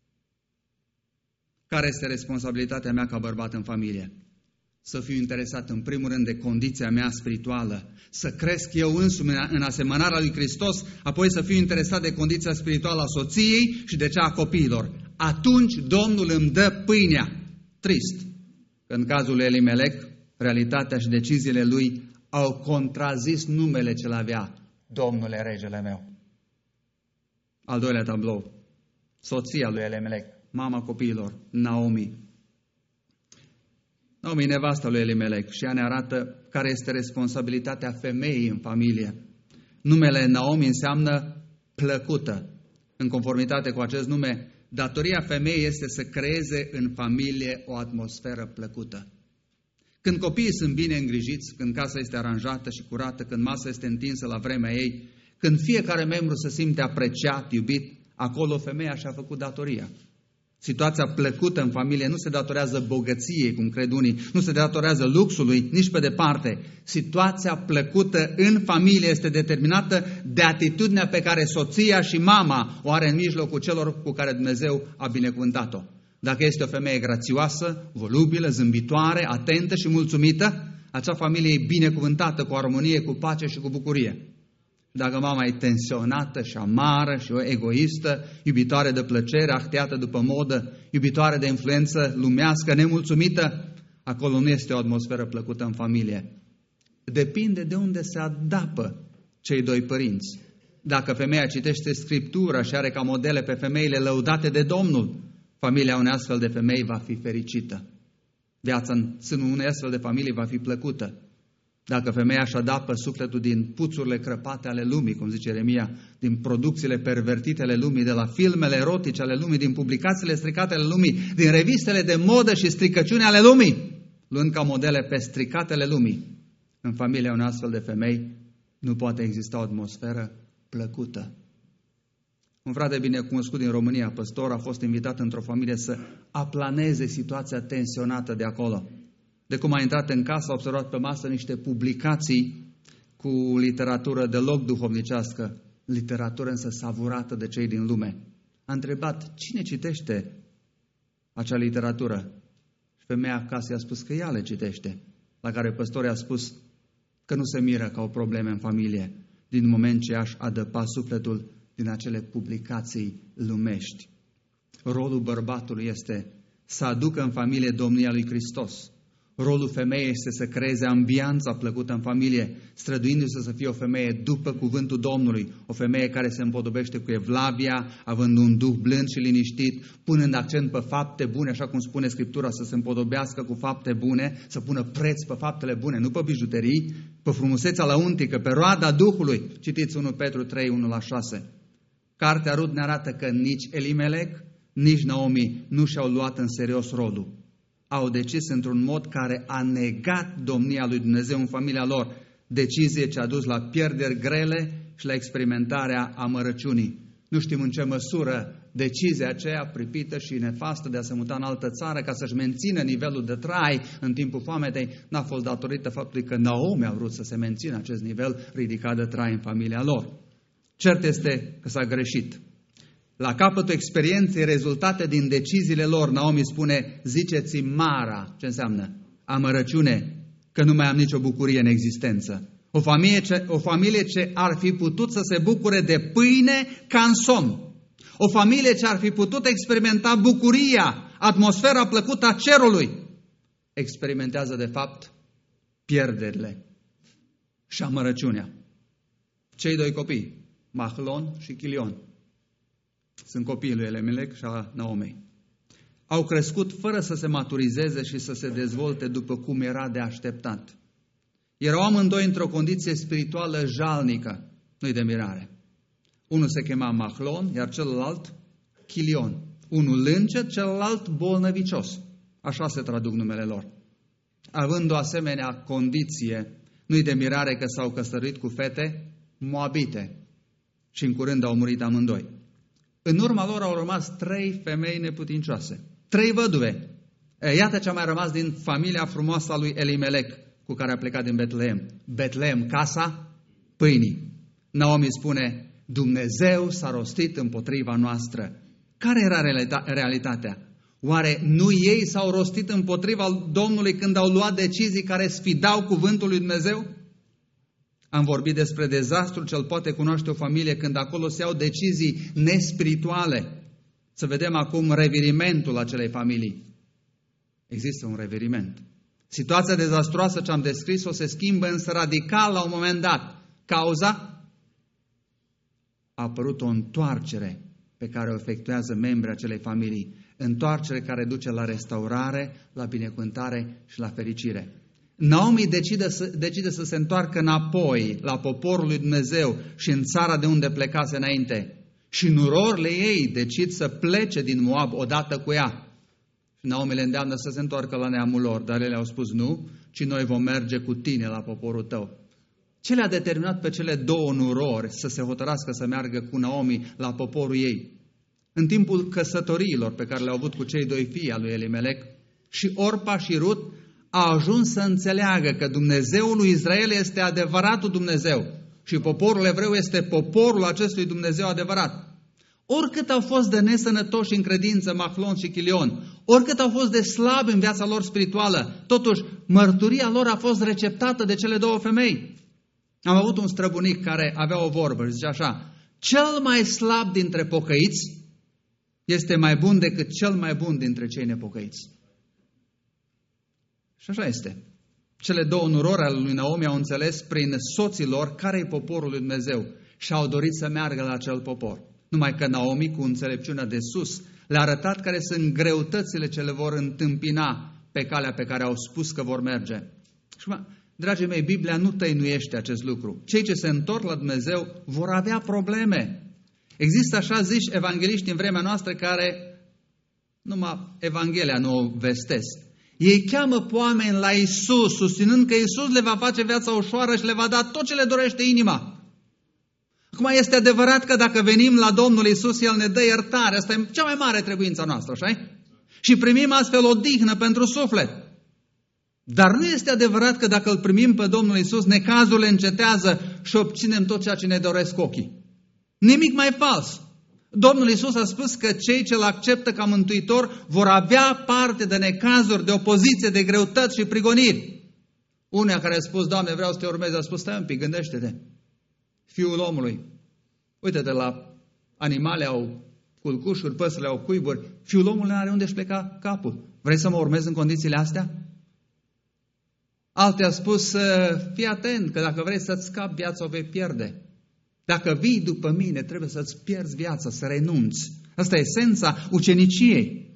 Care este responsabilitatea mea ca bărbat în familie? Să fiu interesat în primul rând de condiția mea spirituală, să cresc eu însumi în asemănarea lui Hristos, apoi să fiu interesat de condiția spirituală a soției și de cea a copiilor. Atunci Domnul îmi dă pâinea. Trist că în cazul lui Elimelec, realitatea și deciziile lui au contrazis numele ce l-avea, Domnule regele meu. Al doilea tablou, soția lui Elimelec, mama copiilor, Naomi. Naomi e nevasta lui Elimelec și ea ne arată care este responsabilitatea femeii în familie. Numele Naomi înseamnă plăcută. În conformitate cu acest nume, Datoria femeii este să creeze în familie o atmosferă plăcută. Când copiii sunt bine îngrijiți, când casa este aranjată și curată, când masa este întinsă la vremea ei, când fiecare membru se simte apreciat, iubit, acolo femeia și-a făcut datoria. Situația plăcută în familie nu se datorează bogăției, cum cred unii, nu se datorează luxului, nici pe departe. Situația plăcută în familie este determinată de atitudinea pe care soția și mama o are în mijlocul celor cu care Dumnezeu a binecuvântat-o. Dacă este o femeie grațioasă, volubilă, zâmbitoare, atentă și mulțumită, acea familie e binecuvântată cu armonie, cu pace și cu bucurie. Dacă mama e tensionată și amară și egoistă, iubitoare de plăcere, ahtiată după modă, iubitoare de influență lumească, nemulțumită, acolo nu este o atmosferă plăcută în familie. Depinde de unde se adapă cei doi părinți. Dacă femeia citește Scriptura și are ca modele pe femeile lăudate de Domnul, familia unei astfel de femei va fi fericită. Viața în sânul unei astfel de familii va fi plăcută. Dacă femeia își adapă sufletul din puțurile crăpate ale lumii, cum zice Ieremia, din producțiile pervertite ale lumii, de la filmele erotice ale lumii, din publicațiile stricate ale lumii, din revistele de modă și stricăciune ale lumii, luând ca modele pe stricatele lumii, în familia unei astfel de femei nu poate exista o atmosferă plăcută. Un frate binecunoscut din România, păstor, a fost invitat într-o familie să aplaneze situația tensionată de acolo. De cum a intrat în casă, a observat pe masă niște publicații cu literatură deloc duhovnicească, literatură însă savurată de cei din lume. A întrebat, cine citește acea literatură? Și femeia acasă i-a spus că ea le citește, la care păstorul a spus că nu se miră ca o problemă în familie, din moment ce aș adăpa sufletul din acele publicații lumești. Rolul bărbatului este să aducă în familie domnia lui Hristos. Rolul femeii este să creeze ambianța plăcută în familie, străduindu-se să fie o femeie după cuvântul Domnului, o femeie care se împodobește cu evlavia, având un duh blând și liniștit, punând accent pe fapte bune, așa cum spune Scriptura, să se împodobească cu fapte bune, să pună preț pe faptele bune, nu pe bijuterii, pe frumusețea lăuntică, pe roada Duhului. Citiți unu Petru trei, unu la șase. Cartea Rut ne arată că nici Elimelec, nici Naomi nu și-au luat în serios rodul. Au decis într-un mod care a negat domnia lui Dumnezeu în familia lor, decizie ce a dus la pierderi grele și la experimentarea amărăciunii. Nu știm în ce măsură decizia aceea pripită și nefastă de a se muta în altă țară ca să-și mențină nivelul de trai în timpul foametei n-a fost datorită faptului că Naomi a vrut să se mențină acest nivel ridicat de trai în familia lor. Cert este că s-a greșit. La capătul experienței rezultate din deciziile lor, Naomi spune, ziceți Mara, ce înseamnă? Amărăciune, că nu mai am nicio bucurie în existență. O familie, ce, o familie ce ar fi putut să se bucure de pâine ca în somn. O familie ce ar fi putut experimenta bucuria, atmosfera plăcută a cerului, experimentează de fapt pierderile și amărăciunea. Cei doi copii, Mahlon și Chilion, sunt copiii lui Elimelec și a Naomei. Au crescut fără să se maturizeze și să se dezvolte după cum era de așteptat. Erau amândoi într-o condiție spirituală jalnică, nu-i de mirare. Unul se chema Mahlon, iar celălalt Chilion. Unul lâncet, celălalt bolnăvicios. Așa se traduc numele lor. Având o asemenea condiție, nu-i de mirare că s-au căsătorit cu fete moabite și în curând au murit amândoi. În urma lor au rămas trei femei neputincioase, trei văduve. Iată ce a mai rămas din familia frumoasă a lui Elimelec, cu care a plecat din Betlehem. Betlehem, casa pâinii. Naomi spune, Dumnezeu s-a rostit împotriva noastră. Care era realitatea? Oare nu ei s-au rostit împotriva Domnului când au luat decizii care sfidau cuvântul lui Dumnezeu? Am vorbit despre dezastrul ce-l poate cunoaște o familie când acolo se iau decizii nespirituale. Să vedem acum revirimentul acelei familii. Există un reviriment. Situația dezastruoasă ce am descris-o se schimbă însă radical la un moment dat. Cauza? A apărut o întoarcere pe care o efectuează membrii acelei familii. Întoarcere care duce la restaurare, la binecuvântare și la fericire. Naomi decide să, decide să se întoarcă înapoi la poporul lui Dumnezeu și în țara de unde plecase înainte. Și nurorile ei decid să plece din Moab odată cu ea. Și Naomi le îndeamnă să se întoarcă la neamul lor, dar ele au spus nu, ci noi vom merge cu tine la poporul tău. Ce le-a determinat pe cele două nurori să se hotărască să meargă cu Naomi la poporul ei? În timpul căsătoriilor pe care le-au avut cu cei doi fii al lui Elimelec, și Orpa și Rut a ajuns să înțeleagă că Dumnezeul lui Israel este adevăratul Dumnezeu și poporul evreu este poporul acestui Dumnezeu adevărat. Oricât au fost de nesănătoși în credință Mahlon și Chilion, oricât au fost de slabi în viața lor spirituală, totuși mărturia lor a fost receptată de cele două femei. Am avut un străbunic care avea o vorbă și zicea așa: cel mai slab dintre pocăiți este mai bun decât cel mai bun dintre cei nepocăiți. Și așa este. Cele două nurori ale lui Naomi au înțeles prin soții lor care e poporul lui Dumnezeu și au dorit să meargă la acel popor. Numai că Naomi, cu înțelepciunea de sus, le-a arătat care sunt greutățile ce le vor întâmpina pe calea pe care au spus că vor merge. Și, mă, dragii mei, Biblia nu tăinuiește acest lucru. Cei ce se întorc la Dumnezeu vor avea probleme. Există așa ziși evangeliști în vremea noastră care numai Evanghelia nu o vestesc. Ei cheamă pe oameni la Iisus, susținând că Iisus le va face viața ușoară și le va da tot ce le dorește inima. Acum este adevărat că dacă venim la Domnul Iisus, El ne dă iertare. Asta e cea mai mare trebuință noastră, așa? Și primim astfel o dihnă pentru suflet. Dar nu este adevărat că dacă îl primim pe Domnul Iisus, necazurile încetează și obținem tot ceea ce ne doresc ochii. Nimic mai fals. Domnul Iisus a spus că cei ce îl acceptă ca mântuitor vor avea parte de necazuri, de opoziție, de greutăți și prigoniri. Unea care a spus: Doamne, vreau să te urmez, a spus: stai un pic, gândește-te. Fiul omului, uite-te la animale, au culcușuri, păsările au cuiburi, Fiul omului nu are unde își pleca capul. Vrei să mă urmezi în condițiile astea? Alte a spus: fii atent, că dacă vrei să-ți scapi viața, o vei pierde. Dacă vii după mine, trebuie să-ți pierzi viața, să renunți. Asta e esența uceniciei.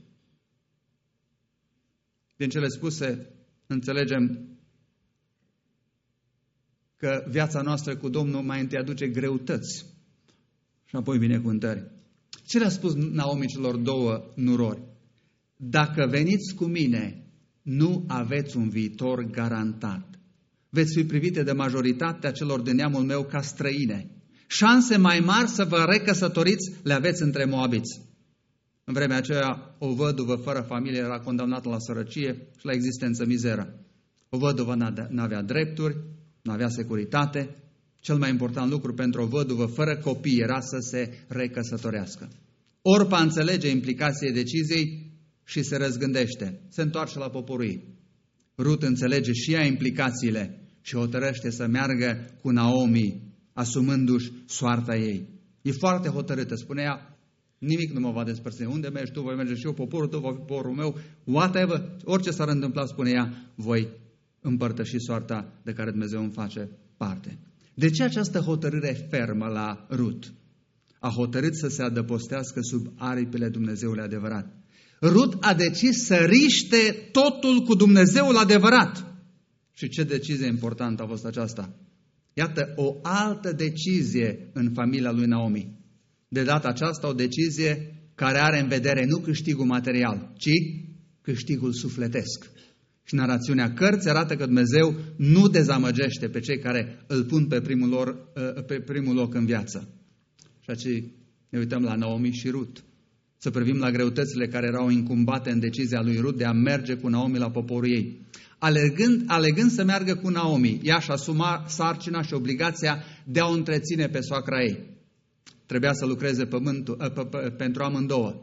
Din cele spuse, înțelegem că viața noastră cu Domnul mai întâi aduce greutăți și apoi binecuvântări. Ce le-a spus Naomi celor două nurori? Dacă veniți cu mine, nu aveți un viitor garantat. Veți fi privite de majoritatea celor de neamul meu ca străine. Șanse mai mari să vă recăsătoriți le aveți între moabiți. În vremea aceea, o văduvă fără familie era condamnată la sărăcie și la existență mizeră. O văduvă n-avea drepturi, n-avea securitate. Cel mai important lucru pentru o văduvă fără copii era să se recăsătorească. Orpa înțelege implicației deciziei și se răzgândește. Se întoarce la poporul ei. Rut înțelege și ea implicațiile și hotărăște să meargă cu Naomi, asumându-și soarta ei. E foarte hotărâtă, spune ea: nimic nu mă va despărți. Unde mergi tu, voi merge și eu, poporul tău, voi poporul meu, whatever, orice s-ar întâmpla, spune ea, voi împărtăși soarta de care Dumnezeu îmi face parte. De ce această hotărâre fermă la Rut? A hotărât să se adăpostească sub aripile Dumnezeului adevărat. Rut a decis să riște totul cu Dumnezeul adevărat. Și ce decizie importantă a fost aceasta? Iată o altă decizie în familia lui Naomi. De data aceasta o decizie care are în vedere nu câștigul material, ci câștigul sufletesc. Și narațiunea cărții arată că Dumnezeu nu dezamăgește pe cei care îl pun pe primul, lor, pe primul loc în viață. Și aici ne uităm la Naomi și Rut. Să privim la greutățile care erau incumbate în decizia lui Rut de a merge cu Naomi la poporul ei. Alegând, alegând să meargă cu Naomi, ea și asuma sarcina și obligația de a o întreține pe soacra ei. Trebuia să lucreze pământul, p- p- pentru amândouă.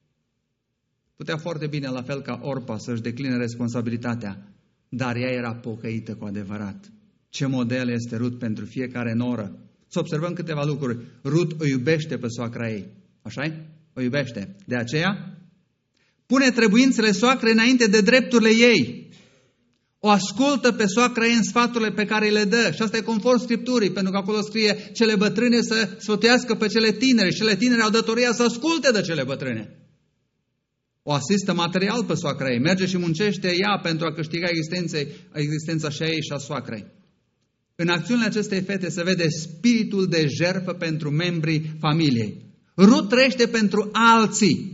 Putea foarte bine, la fel ca Orpa, să-și decline responsabilitatea, dar ea era pocăită cu adevărat. Ce model este Rut pentru fiecare noră? Să observăm câteva lucruri. Rut o iubește pe soacra ei. Așa-i? O iubește. De aceea, pune trebuințele soacrei înainte de drepturile ei. O ascultă pe soacra ei în sfaturile pe care le dă. Și asta e conform Scripturii, pentru că acolo scrie cele bătrâne să sfătuiască pe cele tinere și cele tinere au datoria să asculte de cele bătrâne. O asistă material pe soacra ei, merge și muncește ea pentru a câștiga existența și a ei și a soacrei. În acțiunile acestei fete se vede spiritul de jertfă pentru membrii familiei. Rut trăiește pentru alții.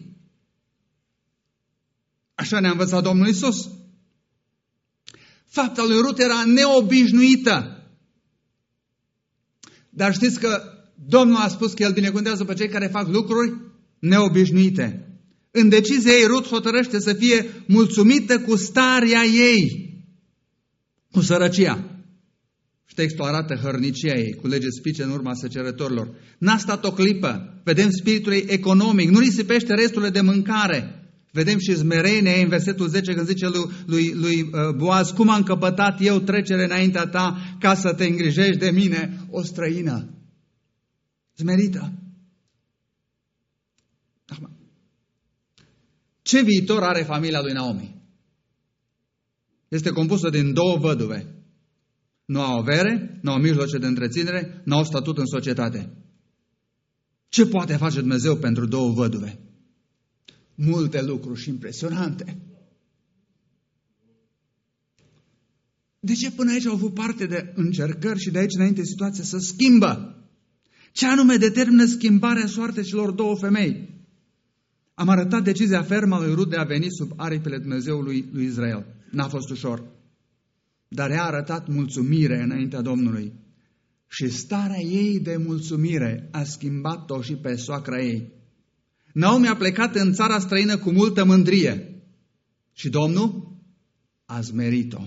Așa ne-a învățat Domnul Iisus. Fapta lui Rut era neobișnuită. Dar știți că Domnul a spus că El binecuvântează pe cei care fac lucruri neobișnuite. În decizia ei, Rut hotărăște să fie mulțumită cu starea ei, cu sărăcia. Și textul arată hărnicia ei, culege spice în urma săcerătorilor. N-a stat o clipă, vedem spiritul ei economic, nu risipește resturile de mâncare. Vedem și smerenia ei în versetul zece când zice lui, lui, lui Boaz, cum am căpătat eu trecere înaintea ta ca să te îngrijești de mine, o străină. Smerită. Ce viitor are familia lui Naomi? Este compusă din două văduve. Nu au avere, nu au mijloace de întreținere, nu au statut în societate. Ce poate face Dumnezeu pentru două văduve? Multe lucruri și impresionante. De ce până aici au avut parte de încercări și de aici înainte situația se schimbă? Ce anume determină schimbarea soartei celor două femei? Am arătat decizia fermă a lui Rut de a veni sub aripile Dumnezeului lui Israel. N-a fost ușor. Dar ea a arătat mulțumire înaintea Domnului. Și starea ei de mulțumire a schimbat-o și pe soacra ei. Naomi a plecat în țara străină cu multă mândrie. Și Domnul a zmerit-o.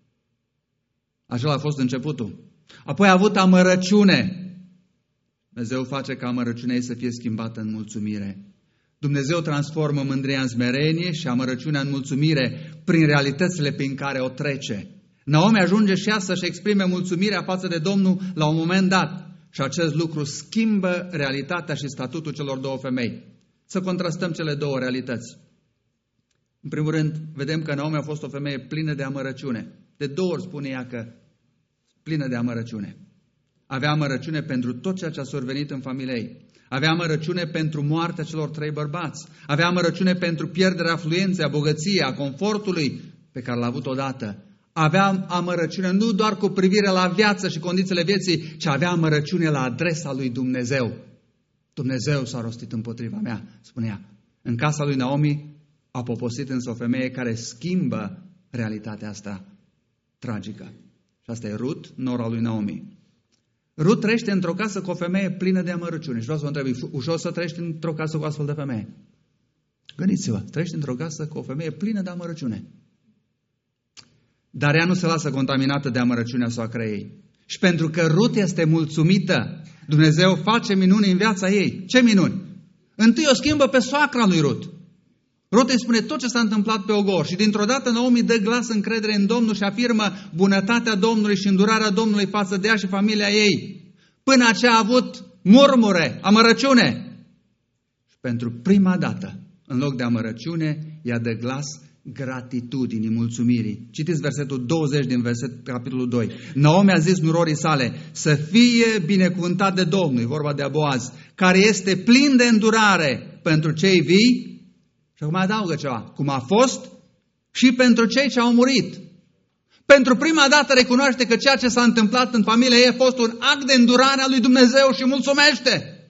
Așa a fost începutul. Apoi a avut amărăciune. Dumnezeu face ca amărăciunea ei să fie schimbată în mulțumire. Dumnezeu transformă mândria în smerenie și amărăciunea în mulțumire prin realitățile prin care o trece. Naomi ajunge și ea să-și exprime mulțumirea față de Domnul la un moment dat. Și acest lucru schimbă realitatea și statutul celor două femei. Să contrastăm cele două realități. În primul rând, vedem că Naomi a fost o femeie plină de amărăciune. De două ori spune ea că plină de amărăciune. Avea amărăciune pentru tot ceea ce a survenit în familia ei. Avea amărăciune pentru moartea celor trei bărbați. Avea amărăciune pentru pierderea afluenței, a bogăției, a confortului pe care l-a avut odată. Avea amărăciune nu doar cu privire la viață și condițiile vieții, ci avea amărăciune la adresa lui Dumnezeu. Dumnezeu s-a rostit împotriva mea, spunea. În casa lui Naomi a poposit însă o femeie care schimbă realitatea asta tragică. Și asta e Rut, nora lui Naomi. Rut trăiește într-o casă cu o femeie plină de amărăciune. Și vreau să vă întreb, e ușor să trăiești într-o casă cu astfel de femeie? Gândiți-vă, trăiești într-o casă cu o femeie plină de amărăciune. Dar ea nu se lasă contaminată de amărăciunea soacrei ei. Și pentru că Rut este mulțumită, Dumnezeu face minuni în viața ei. Ce minuni? Întâi o schimbă pe soacra lui Rut. Rut îi spune tot ce s-a întâmplat pe ogor și dintr-o dată Naomi dă glas încredere în Domnul și afirmă bunătatea Domnului și îndurarea Domnului față de ea și familia ei. Până aceea a avut murmure, amărăciune. Și pentru prima dată, în loc de amărăciune, ea dă glas gratitudinii, mulțumirii. Citiți versetul douăzeci din verset, capitolul doi. Naomi a zis nurorii sale, să fie binecuvântat de Domnul, vorba de Boaz, care este plin de îndurare pentru cei vii. Și acum adaugă ceva, cum a fost și pentru cei ce au murit. Pentru prima dată recunoaște că ceea ce s-a întâmplat în familia ei a fost un act de îndurare a lui Dumnezeu și mulțumește.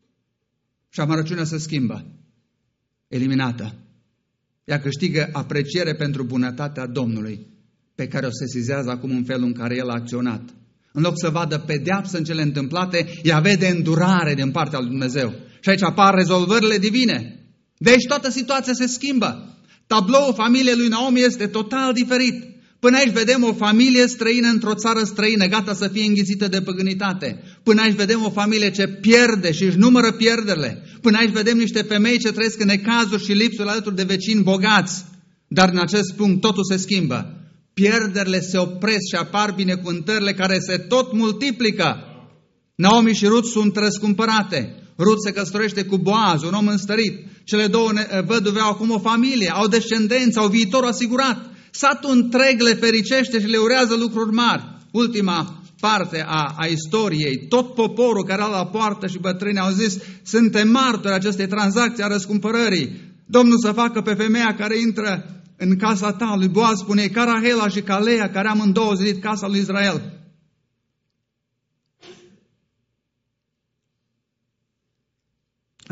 Și amărăciunea se schimbă, eliminată. Ea câștigă apreciere pentru bunătatea Domnului, pe care o sesizează acum în felul în care El a acționat. În loc să vadă pedeapsă în cele întâmplate, ea vede îndurare din partea lui Dumnezeu. Și aici apar rezolvările divine. Deci toată situația se schimbă. Tabloul familiei lui Naomi este total diferit. Până aici vedem o familie străină într-o țară străină, gata să fie înghițită de păgânitate. Până aici vedem o familie ce pierde și își numără pierderile. Până aici vedem niște femei ce trăiesc în necazuri și lipsuri alături de vecini bogați. Dar în acest punct totul se schimbă. Pierderile se opresc și apar binecuvântările care se tot multiplică. Naomi și Rut sunt răscumpărate. Rut se căsătorește cu Boaz, un om înstărit. Cele două văduve au acum o familie, au descendență, au viitorul asigurat. Satul întreg le fericește și le urează lucruri mari. Ultima parte a, a istoriei, tot poporul care era la poartă și bătrâni au zis, suntem martori acestei tranzacții a răscumpărării. Domnul să facă pe femeia care intră în casa ta, lui Boaz spune, ca Rahela și ca Leia, care amândouă zidit casa lui Israel.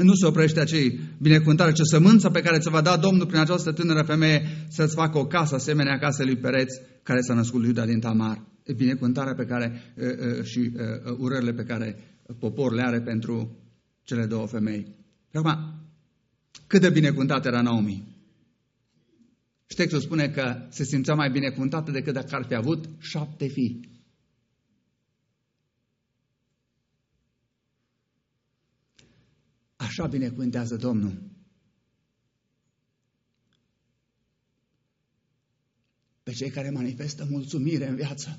nu se oprește acei binecuvântare, ci sămânța pe care ți va da Domnul prin această tânără femeie să-ți facă o casă asemenea casei lui Pereț, care s-a născut lui Iuda din Tamar. E binecuvântarea pe care uh, uh, și uh, urările pe care poporul le are pentru cele două femei. Acum, cât de binecuvântată era Naomi? Și textul spune că se simțea mai binecuvântată decât dacă ar fi avut șapte fii. Așa binecuvântează Domnul. Pe cei care manifestă mulțumire în viață.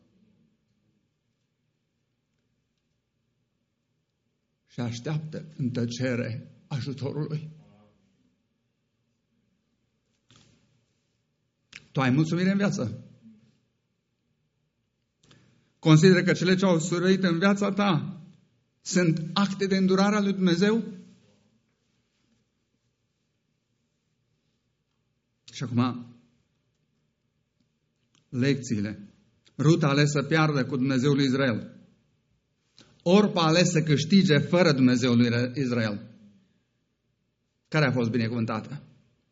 Și așteaptă în tăcere ajutorul lui. Tu ai mulțumire în viață? Consideră că cele ce au sărăit în viața ta sunt acte de îndurare a lui Dumnezeu? Și acum, lecțiile. Rut a ales să piardă cu Dumnezeul lui Israel. Orpa a ales să câștige fără Dumnezeul lui Israel. Care a fost binecuvântată?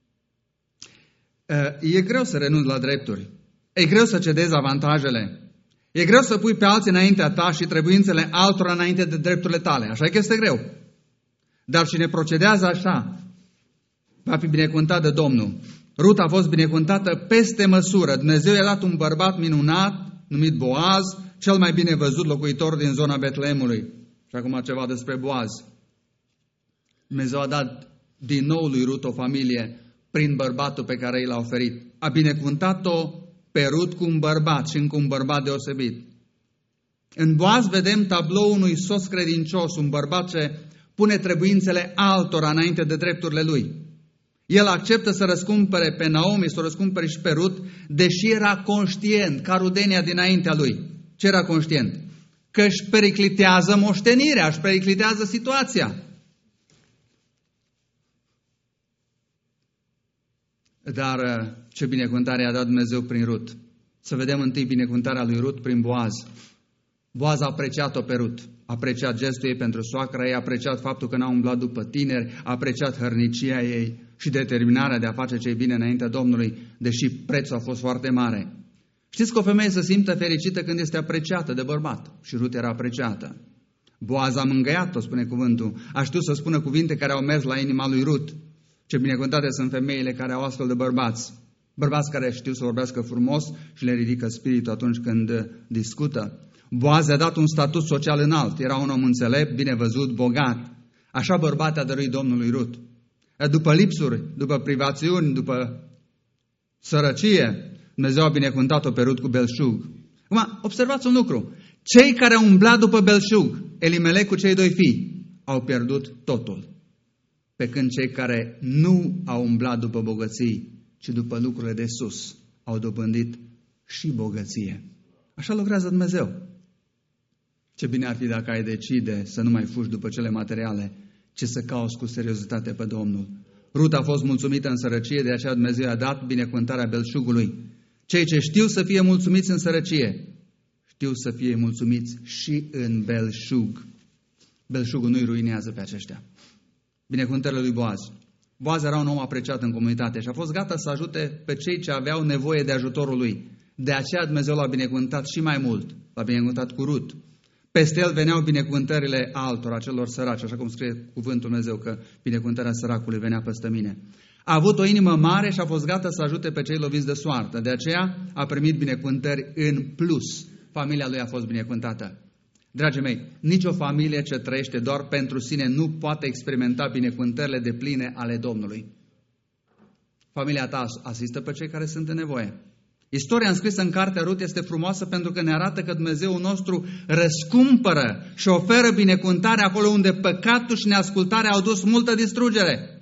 E greu să renunți la drepturi. E greu să cedezi avantajele. E greu să pui pe alții înaintea ta și trebuințele altora înainte de drepturile tale. Așa că este greu. Dar cine procedează așa, va fi binecuvântat de Domnul. Rut a fost binecuvântată peste măsură. Dumnezeu i-a dat un bărbat minunat, numit Boaz, cel mai bine văzut locuitor din zona Betleemului. Și acum ceva despre Boaz. Dumnezeu a dat din nou lui Rut o familie prin bărbatul pe care i l-a oferit. A binecuvântat-o pe Rut cu un bărbat și încă un bărbat deosebit. În Boaz vedem tabloul unui soț credincios, un bărbat ce pune trebuințele altora înainte de drepturile lui. El acceptă să răscumpere pe Naomi, să o răscumpere și pe Rut, deși era conștient, ca rudenia dinaintea lui. Ce era conștient? Că își periclitează moștenirea, își periclitează situația. Dar ce binecuvântare a dat Dumnezeu prin Rut. Să vedem întâi binecuvântarea lui Rut prin Boaz. Boaz a apreciat-o pe Rut, a apreciat gestul ei pentru soacra ei, a apreciat faptul că n-a umblat după tineri, a apreciat hărnicia ei și determinarea de a face ce-i bine înaintea Domnului, deși prețul a fost foarte mare. Știți că o femeie se simte fericită când este apreciată de bărbat și Rut era apreciată. Boaz a mângâiat-o, spune cuvântul, a știut să spună cuvinte care au mers la inima lui Rut. Ce binecuvântate sunt femeile care au astfel de bărbați. Bărbați care știu să vorbească frumos și le ridică spiritul atunci când discută. Boaz a dat un statut social înalt. Era un om înțelept, bine văzut, bogat. Așa bărbat a dăruit Domnului Rut. După lipsuri, după privațiuni, după sărăcie, Dumnezeu a binecuvântat-o pe Rut cu belșug. Acum, observați un lucru. Cei care au umblat după belșug, Elimelec cu cei doi fii, au pierdut totul. Pe când cei care nu au umblat după bogății, ci după lucrurile de sus, au dobândit și bogăție. Așa lucrează Dumnezeu. Ce bine ar fi dacă ai decide să nu mai fugi după cele materiale, ci să cauți cu seriozitate pe Domnul. Rut a fost mulțumită în sărăcie, de aceea Dumnezeu a dat binecuvântarea belșugului. Cei ce știu să fie mulțumiți în sărăcie, știu să fie mulțumiți și în belșug. Belșugul nu-i ruinează pe aceștia. Binecuvântările lui Boaz. Boaz era un om apreciat în comunitate și a fost gata să ajute pe cei ce aveau nevoie de ajutorul lui. De aceea Dumnezeu l-a binecuvântat și mai mult. L-a binecuvântat cu Rut. Peste el veneau binecuvântările altora, celor săraci, așa cum scrie cuvântul Dumnezeu, că binecuvântarea săracului venea peste mine. A avut o inimă mare și a fost gata să ajute pe cei loviți de soartă. De aceea a primit binecuvântări în plus. Familia lui a fost binecuvântată. Dragii mei, nicio familie ce trăiește doar pentru sine nu poate experimenta binecuvântările depline ale Domnului. Familia ta asistă pe cei care sunt în nevoie. Istoria înscrisă în cartea Rut este frumoasă pentru că ne arată că Dumnezeul nostru răscumpără și oferă binecuvântare acolo unde păcatul și neascultarea au dus multă distrugere.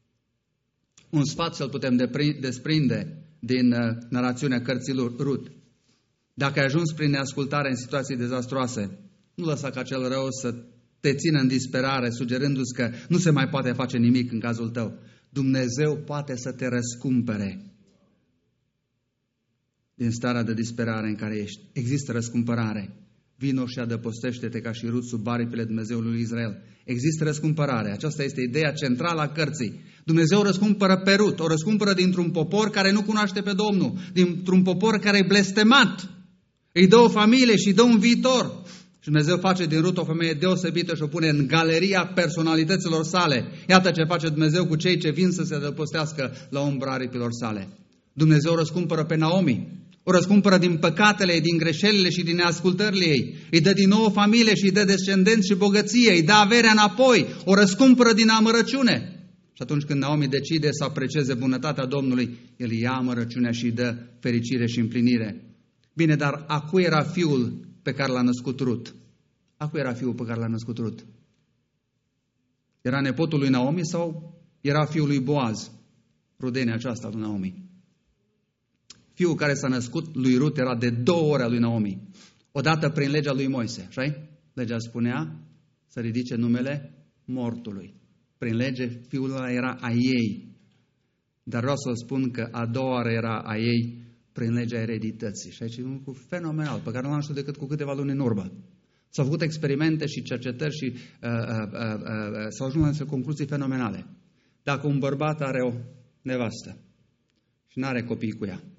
Un sfat să-l putem desprinde din narațiunea cărții Rut. Dacă ai ajuns prin neascultare în situații dezastroase, nu lăsa ca cel rău să te țină în disperare, sugerându-ți că nu se mai poate face nimic în cazul tău. Dumnezeu poate să te răscumpere din starea de disperare în care ești. Există răscumpărare. vino și adăpostește-te ca și Rut sub aripile Dumnezeului lui Israel. Există răscumpărare. Aceasta este ideea centrală a cărții. Dumnezeu răscumpără pe Rut, o răscumpără dintr-un popor care nu cunoaște pe Domnul, dintr-un popor care e blestemat. Îi dă o familie și îi dă un viitor. Și Dumnezeu face din Rut o femeie deosebită și o pune în galeria personalităților sale. Iată ce face Dumnezeu cu cei ce vin să se adăpostească la umbra aripilor sale. Dumnezeu răscumpără pe Naomi. O răscumpără din păcatele ei, din greșelile și din neascultările ei. Îi dă din nou o familie și îi dă descendenți și bogăție. Îi dă averea înapoi. O răscumpără din amărăciune. Și atunci când Naomi decide să aprecieze bunătatea Domnului, el îi ia amărăciunea și îi dă fericire și împlinire. Bine, dar a cui era fiul pe care l-a născut Rut? A cui era fiul pe care l-a născut Rut? Era nepotul lui Naomi sau era fiul lui Boaz? Rudenia aceasta lui Naomi. Fiul care s-a născut lui Rut era de două ori a lui Naomi. Odată prin legea lui Moise, așa-i? Legea spunea să ridice numele mortului. Prin lege fiul ăla era a ei. Dar vreau să spun că a doua oară era a ei prin legea eredității. Și aici e un lucru fenomenal, pe care nu l-am știut decât cu câteva luni în urmă. S-au făcut experimente și cercetări și uh, uh, uh, uh, s-au ajuns la concluzii fenomenale. Dacă un bărbat are o nevastă și nu are copii cu ea,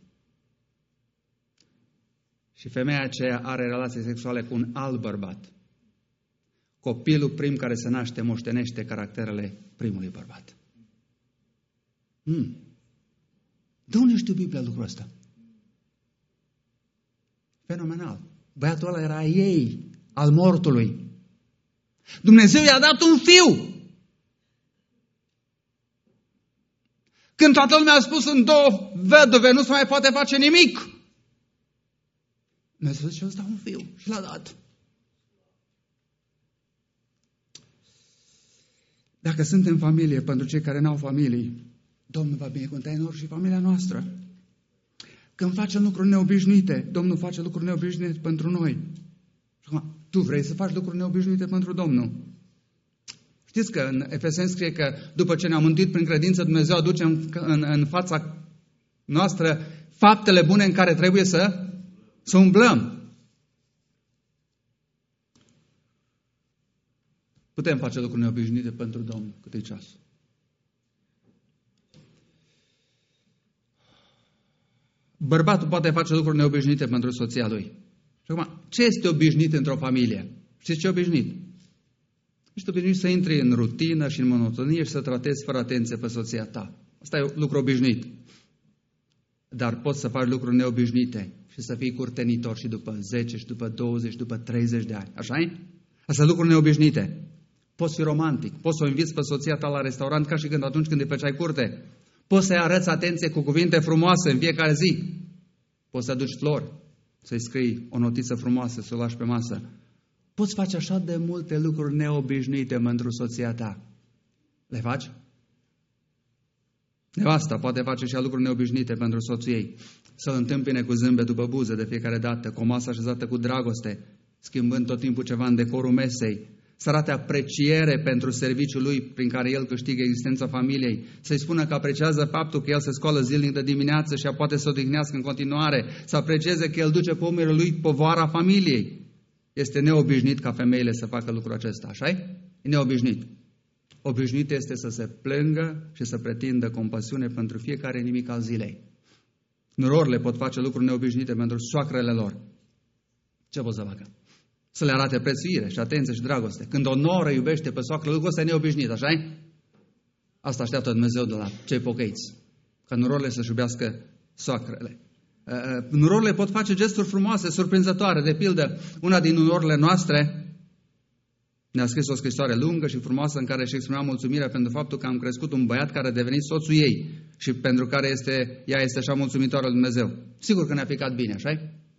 și femeia aceea are relații sexuale cu un alt bărbat, copilul prim care se naște moștenește caracterele primului bărbat. Hmm. De unde știu Biblia lucrul ăsta? Fenomenal. Băiatul ăla era ei, al mortului. Dumnezeu i-a dat un fiu. Când toată lumea a spus în două văduve nu se mai poate face nimic, Dumnezeu zice, ăsta un fiu și l-a dat. Dacă suntem familie, pentru cei care n-au familii, Domnul va binecuvânta enorm și familia noastră. Când facem lucruri neobișnuite, Domnul face lucruri neobișnuite pentru noi. Și acum, tu vrei să faci lucruri neobișnuite pentru Domnul? Știți că în Efeseni scrie că după ce ne-am mântuit prin credință, Dumnezeu aduce în, în, în fața noastră faptele bune în care trebuie să, să umblăm. Putem face lucruri neobișnuite pentru Domnul. Cât e ceasul? Bărbatul poate face lucruri neobișnuite pentru soția lui. Și acum, ce este obișnuit într-o familie? Știți ce e obișnuit? Ești obișnuit să intri în rutină și în monotonie și să tratezi fără atenție pe soția ta. Asta e lucru obișnuit. Dar poți să faci lucruri neobișnuite și să fii curtenitor și după zece, și după douăzeci, și după treizeci de ani. Așa-i? Astea sunt lucruri neobișnuite. Poți fi romantic, poți să o inviți pe soția ta la restaurant ca și când atunci când îi făceai curte. Poți să-i arăți atenție cu cuvinte frumoase în fiecare zi. Poți să aduci flori, să-i scrii o notiță frumoasă, să o lași pe masă. Poți face așa de multe lucruri neobișnuite pentru soția ta. Le faci? Nevasta poate face și lucruri neobișnuite pentru soțul ei. Să-l întâmpine cu zâmbet după buze de fiecare dată, cu o masă așezată cu dragoste, schimbând tot timpul ceva în decorul mesei, să arate apreciere pentru serviciul lui prin care el câștigă existența familiei, să-i spună că apreciază faptul că el se scoală zilnic de dimineață și poate să odihnească în continuare, să aprecieze că el duce pe umerii lui povara familiei. Este neobișnuit ca femeile să facă lucrul acesta, așa-i? E neobișnuit. Obișnuit este să se plângă și să pretindă compasiune pentru fiecare nimic al zilei. Nurorile pot face lucruri neobișnuite pentru soacrele lor. Ce pot să facă? Să le arate prețuire și atenție și dragoste. Când o noră iubește pe soacră, lucrul ăsta e neobișnuit, așa-i? Asta așteaptă Dumnezeu de la cei pocăiți. Ca nurorile să-și iubească soacrele. Uh, nurorile pot face gesturi frumoase, surprinzătoare. De pildă, una din nurorile noastre ne-a scris o scrisoare lungă și frumoasă în care își exprima mulțumirea pentru faptul că am crescut un băiat care a devenit soțul ei și pentru care este, ea este așa mulțumitoare lui Dumnezeu. Sigur că ne-a picat bine, așa-i?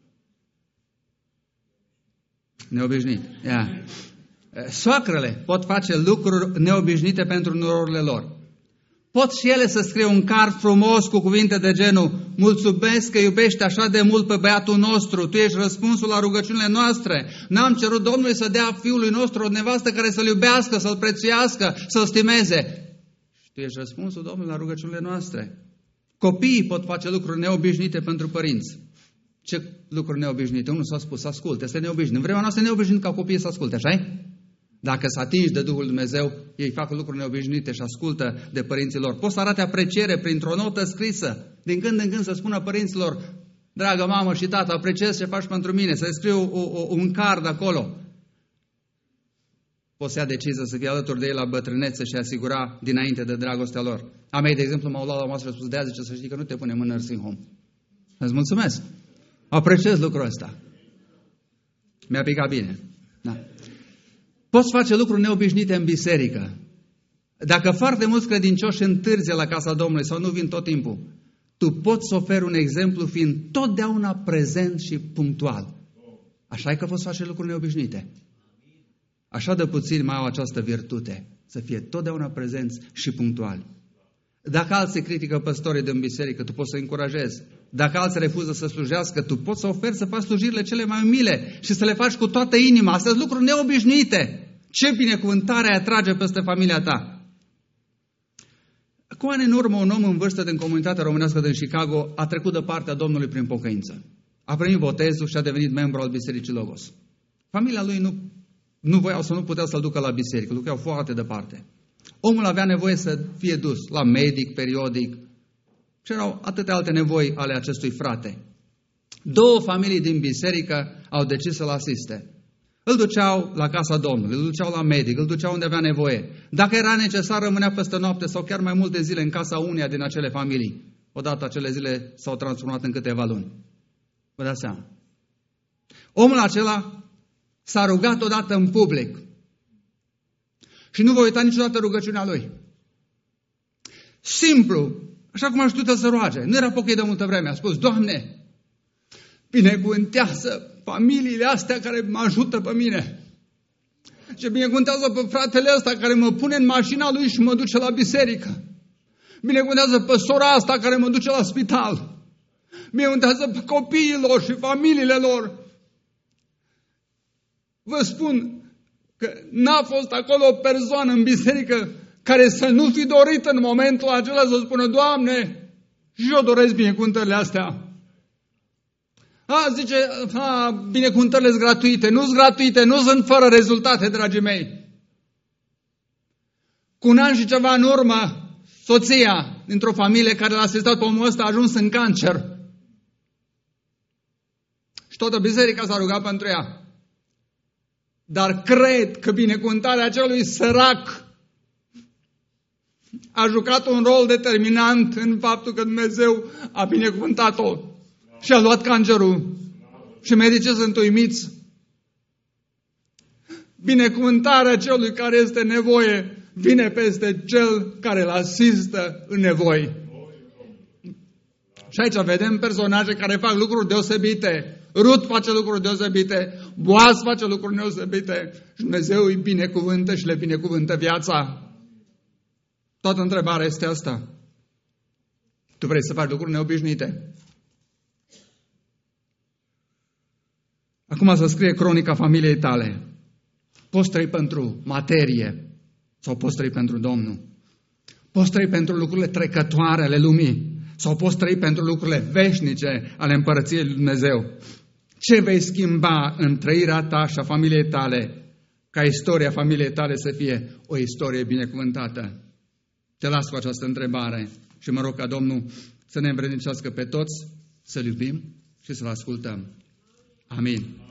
Neobișnuit. Ia. Soacrele pot face lucruri neobișnuite pentru nurorile lor. Pot și ele să scrie un card frumos cu cuvinte de genul: mulțumesc că iubești așa de mult pe băiatul nostru, tu ești răspunsul la rugăciunile noastre. N-am cerut Domnului să dea fiului nostru o nevastă care să-l iubească, să-l prețuiască, să-l stimeze. Și tu ești răspunsul Domnului la rugăciunile noastre. Copiii pot face lucruri neobișnuite pentru părinți. Ce lucruri neobișnuite? Unul s-a spus, asculte, este neobișnuit. În vremea noastră e neobișnuit ca copiii să asculte, așa-i? Dacă se atingi de Duhul Dumnezeu, ei fac lucruri neobișnuite și ascultă de părinții lor. Poți să arate apreciere printr-o notă scrisă, din când în când să spună părinților, dragă mamă și tată, apreciez ce faci pentru mine, să scriu o, o, un card acolo. Poți să ia decizia să fie alături de ei la bătrânețe și asigura dinainte de dragostea lor. A mei, de exemplu, m-au luat la masă și spus, de azi, zice, să știi că nu te punem în nursing home. Îți mulțumesc. Apreciez lucrul ăsta. Mi-a picat bine. Da. Poți face lucruri neobișnuite în biserică. Dacă foarte mulți credincioși întârzie la casa Domnului sau nu vin tot timpul, tu poți să oferi un exemplu fiind totdeauna prezent și punctual. Așa e că poți face lucruri neobișnuite. Așa de puțini mai au această virtute, să fie totdeauna prezenți și punctuali. Dacă alții critică păstorii din biserică, tu poți să încurajezi. Dacă alții refuză să slujească, tu poți să oferi să faci slujirile cele mai umile și să le faci cu toată inima. Astea sunt lucruri neobișnuite. Ce binecuvântare atrage peste familia ta. Cu ani în urmă, un om în vârstă din comunitatea românească din Chicago a trecut de partea Domnului prin pocăință. A primit botezul și a devenit membru al Bisericii Logos. Familia lui nu, nu voiau să nu putea să-l ducă la biserică, lucrau foarte departe. Omul avea nevoie să fie dus la medic periodic și erau atâtea alte nevoi ale acestui frate. Două familii din biserică au decis să-l asiste. Îl duceau la casa Domnului, îl duceau la medic, îl duceau unde avea nevoie. Dacă era necesar, rămânea peste noapte sau chiar mai multe zile în casa uneia din acele familii. Odată acele zile s-au transformat în câteva luni. Vă dați seama. Omul acela s-a rugat odată în public. Și nu voi uita niciodată rugăciunea lui. Simplu, așa cum a știut să roage. Nu era pocăit de multă vreme. A spus, Doamne, binecuvântează familiile astea care mă ajută pe mine. Și binecuvântează pe fratele ăsta care mă pune în mașina lui și mă duce la biserică. Binecuvântează pe sora asta care mă duce la spital. Binecuvântează pe copiii lor și familiile lor. Vă spun că n-a fost acolo o persoană în biserică care să nu fi dorit în momentul acela să spună, Doamne, și eu doresc binecuvântările astea. A, zice, a, binecuvântările sunt gratuite. Nu sunt gratuite, nu sunt fără rezultate, dragii mei. Cu un an și ceva în urmă, soția dintr-o familie care l-a asistat pe omul ăsta a ajuns în cancer. Și toată biserica s-a rugat pentru ea. Dar cred că binecuvântarea acelui sărac a jucat un rol determinant în faptul că Dumnezeu a binecuvântat-o și a luat cancerul. Și medicii sunt uimiți. Binecuvântarea celui care este în nevoie vine peste cel care îl asistă în nevoi. Și aici vedem personaje care fac lucruri deosebite. Rut face lucruri deosebite, Boaz face lucruri deosebite și Dumnezeu îi binecuvântă și le binecuvântă viața. Toată întrebarea este asta. Tu vrei să faci lucruri neobișnuite? Acum să scrie cronica familiei tale. Poți trăi pentru materie sau poți trăi pentru Domnul? Poți trăi pentru lucrurile trecătoare ale lumii sau poți trăi pentru lucrurile veșnice ale împărăției lui Dumnezeu? Ce vei schimba în trăirea ta și a familiei tale ca istoria familiei tale să fie o istorie binecuvântată? Te las cu această întrebare și mă rog ca Domnul să ne învrednicească pe toți, să-L iubim și să-L ascultăm. Amin.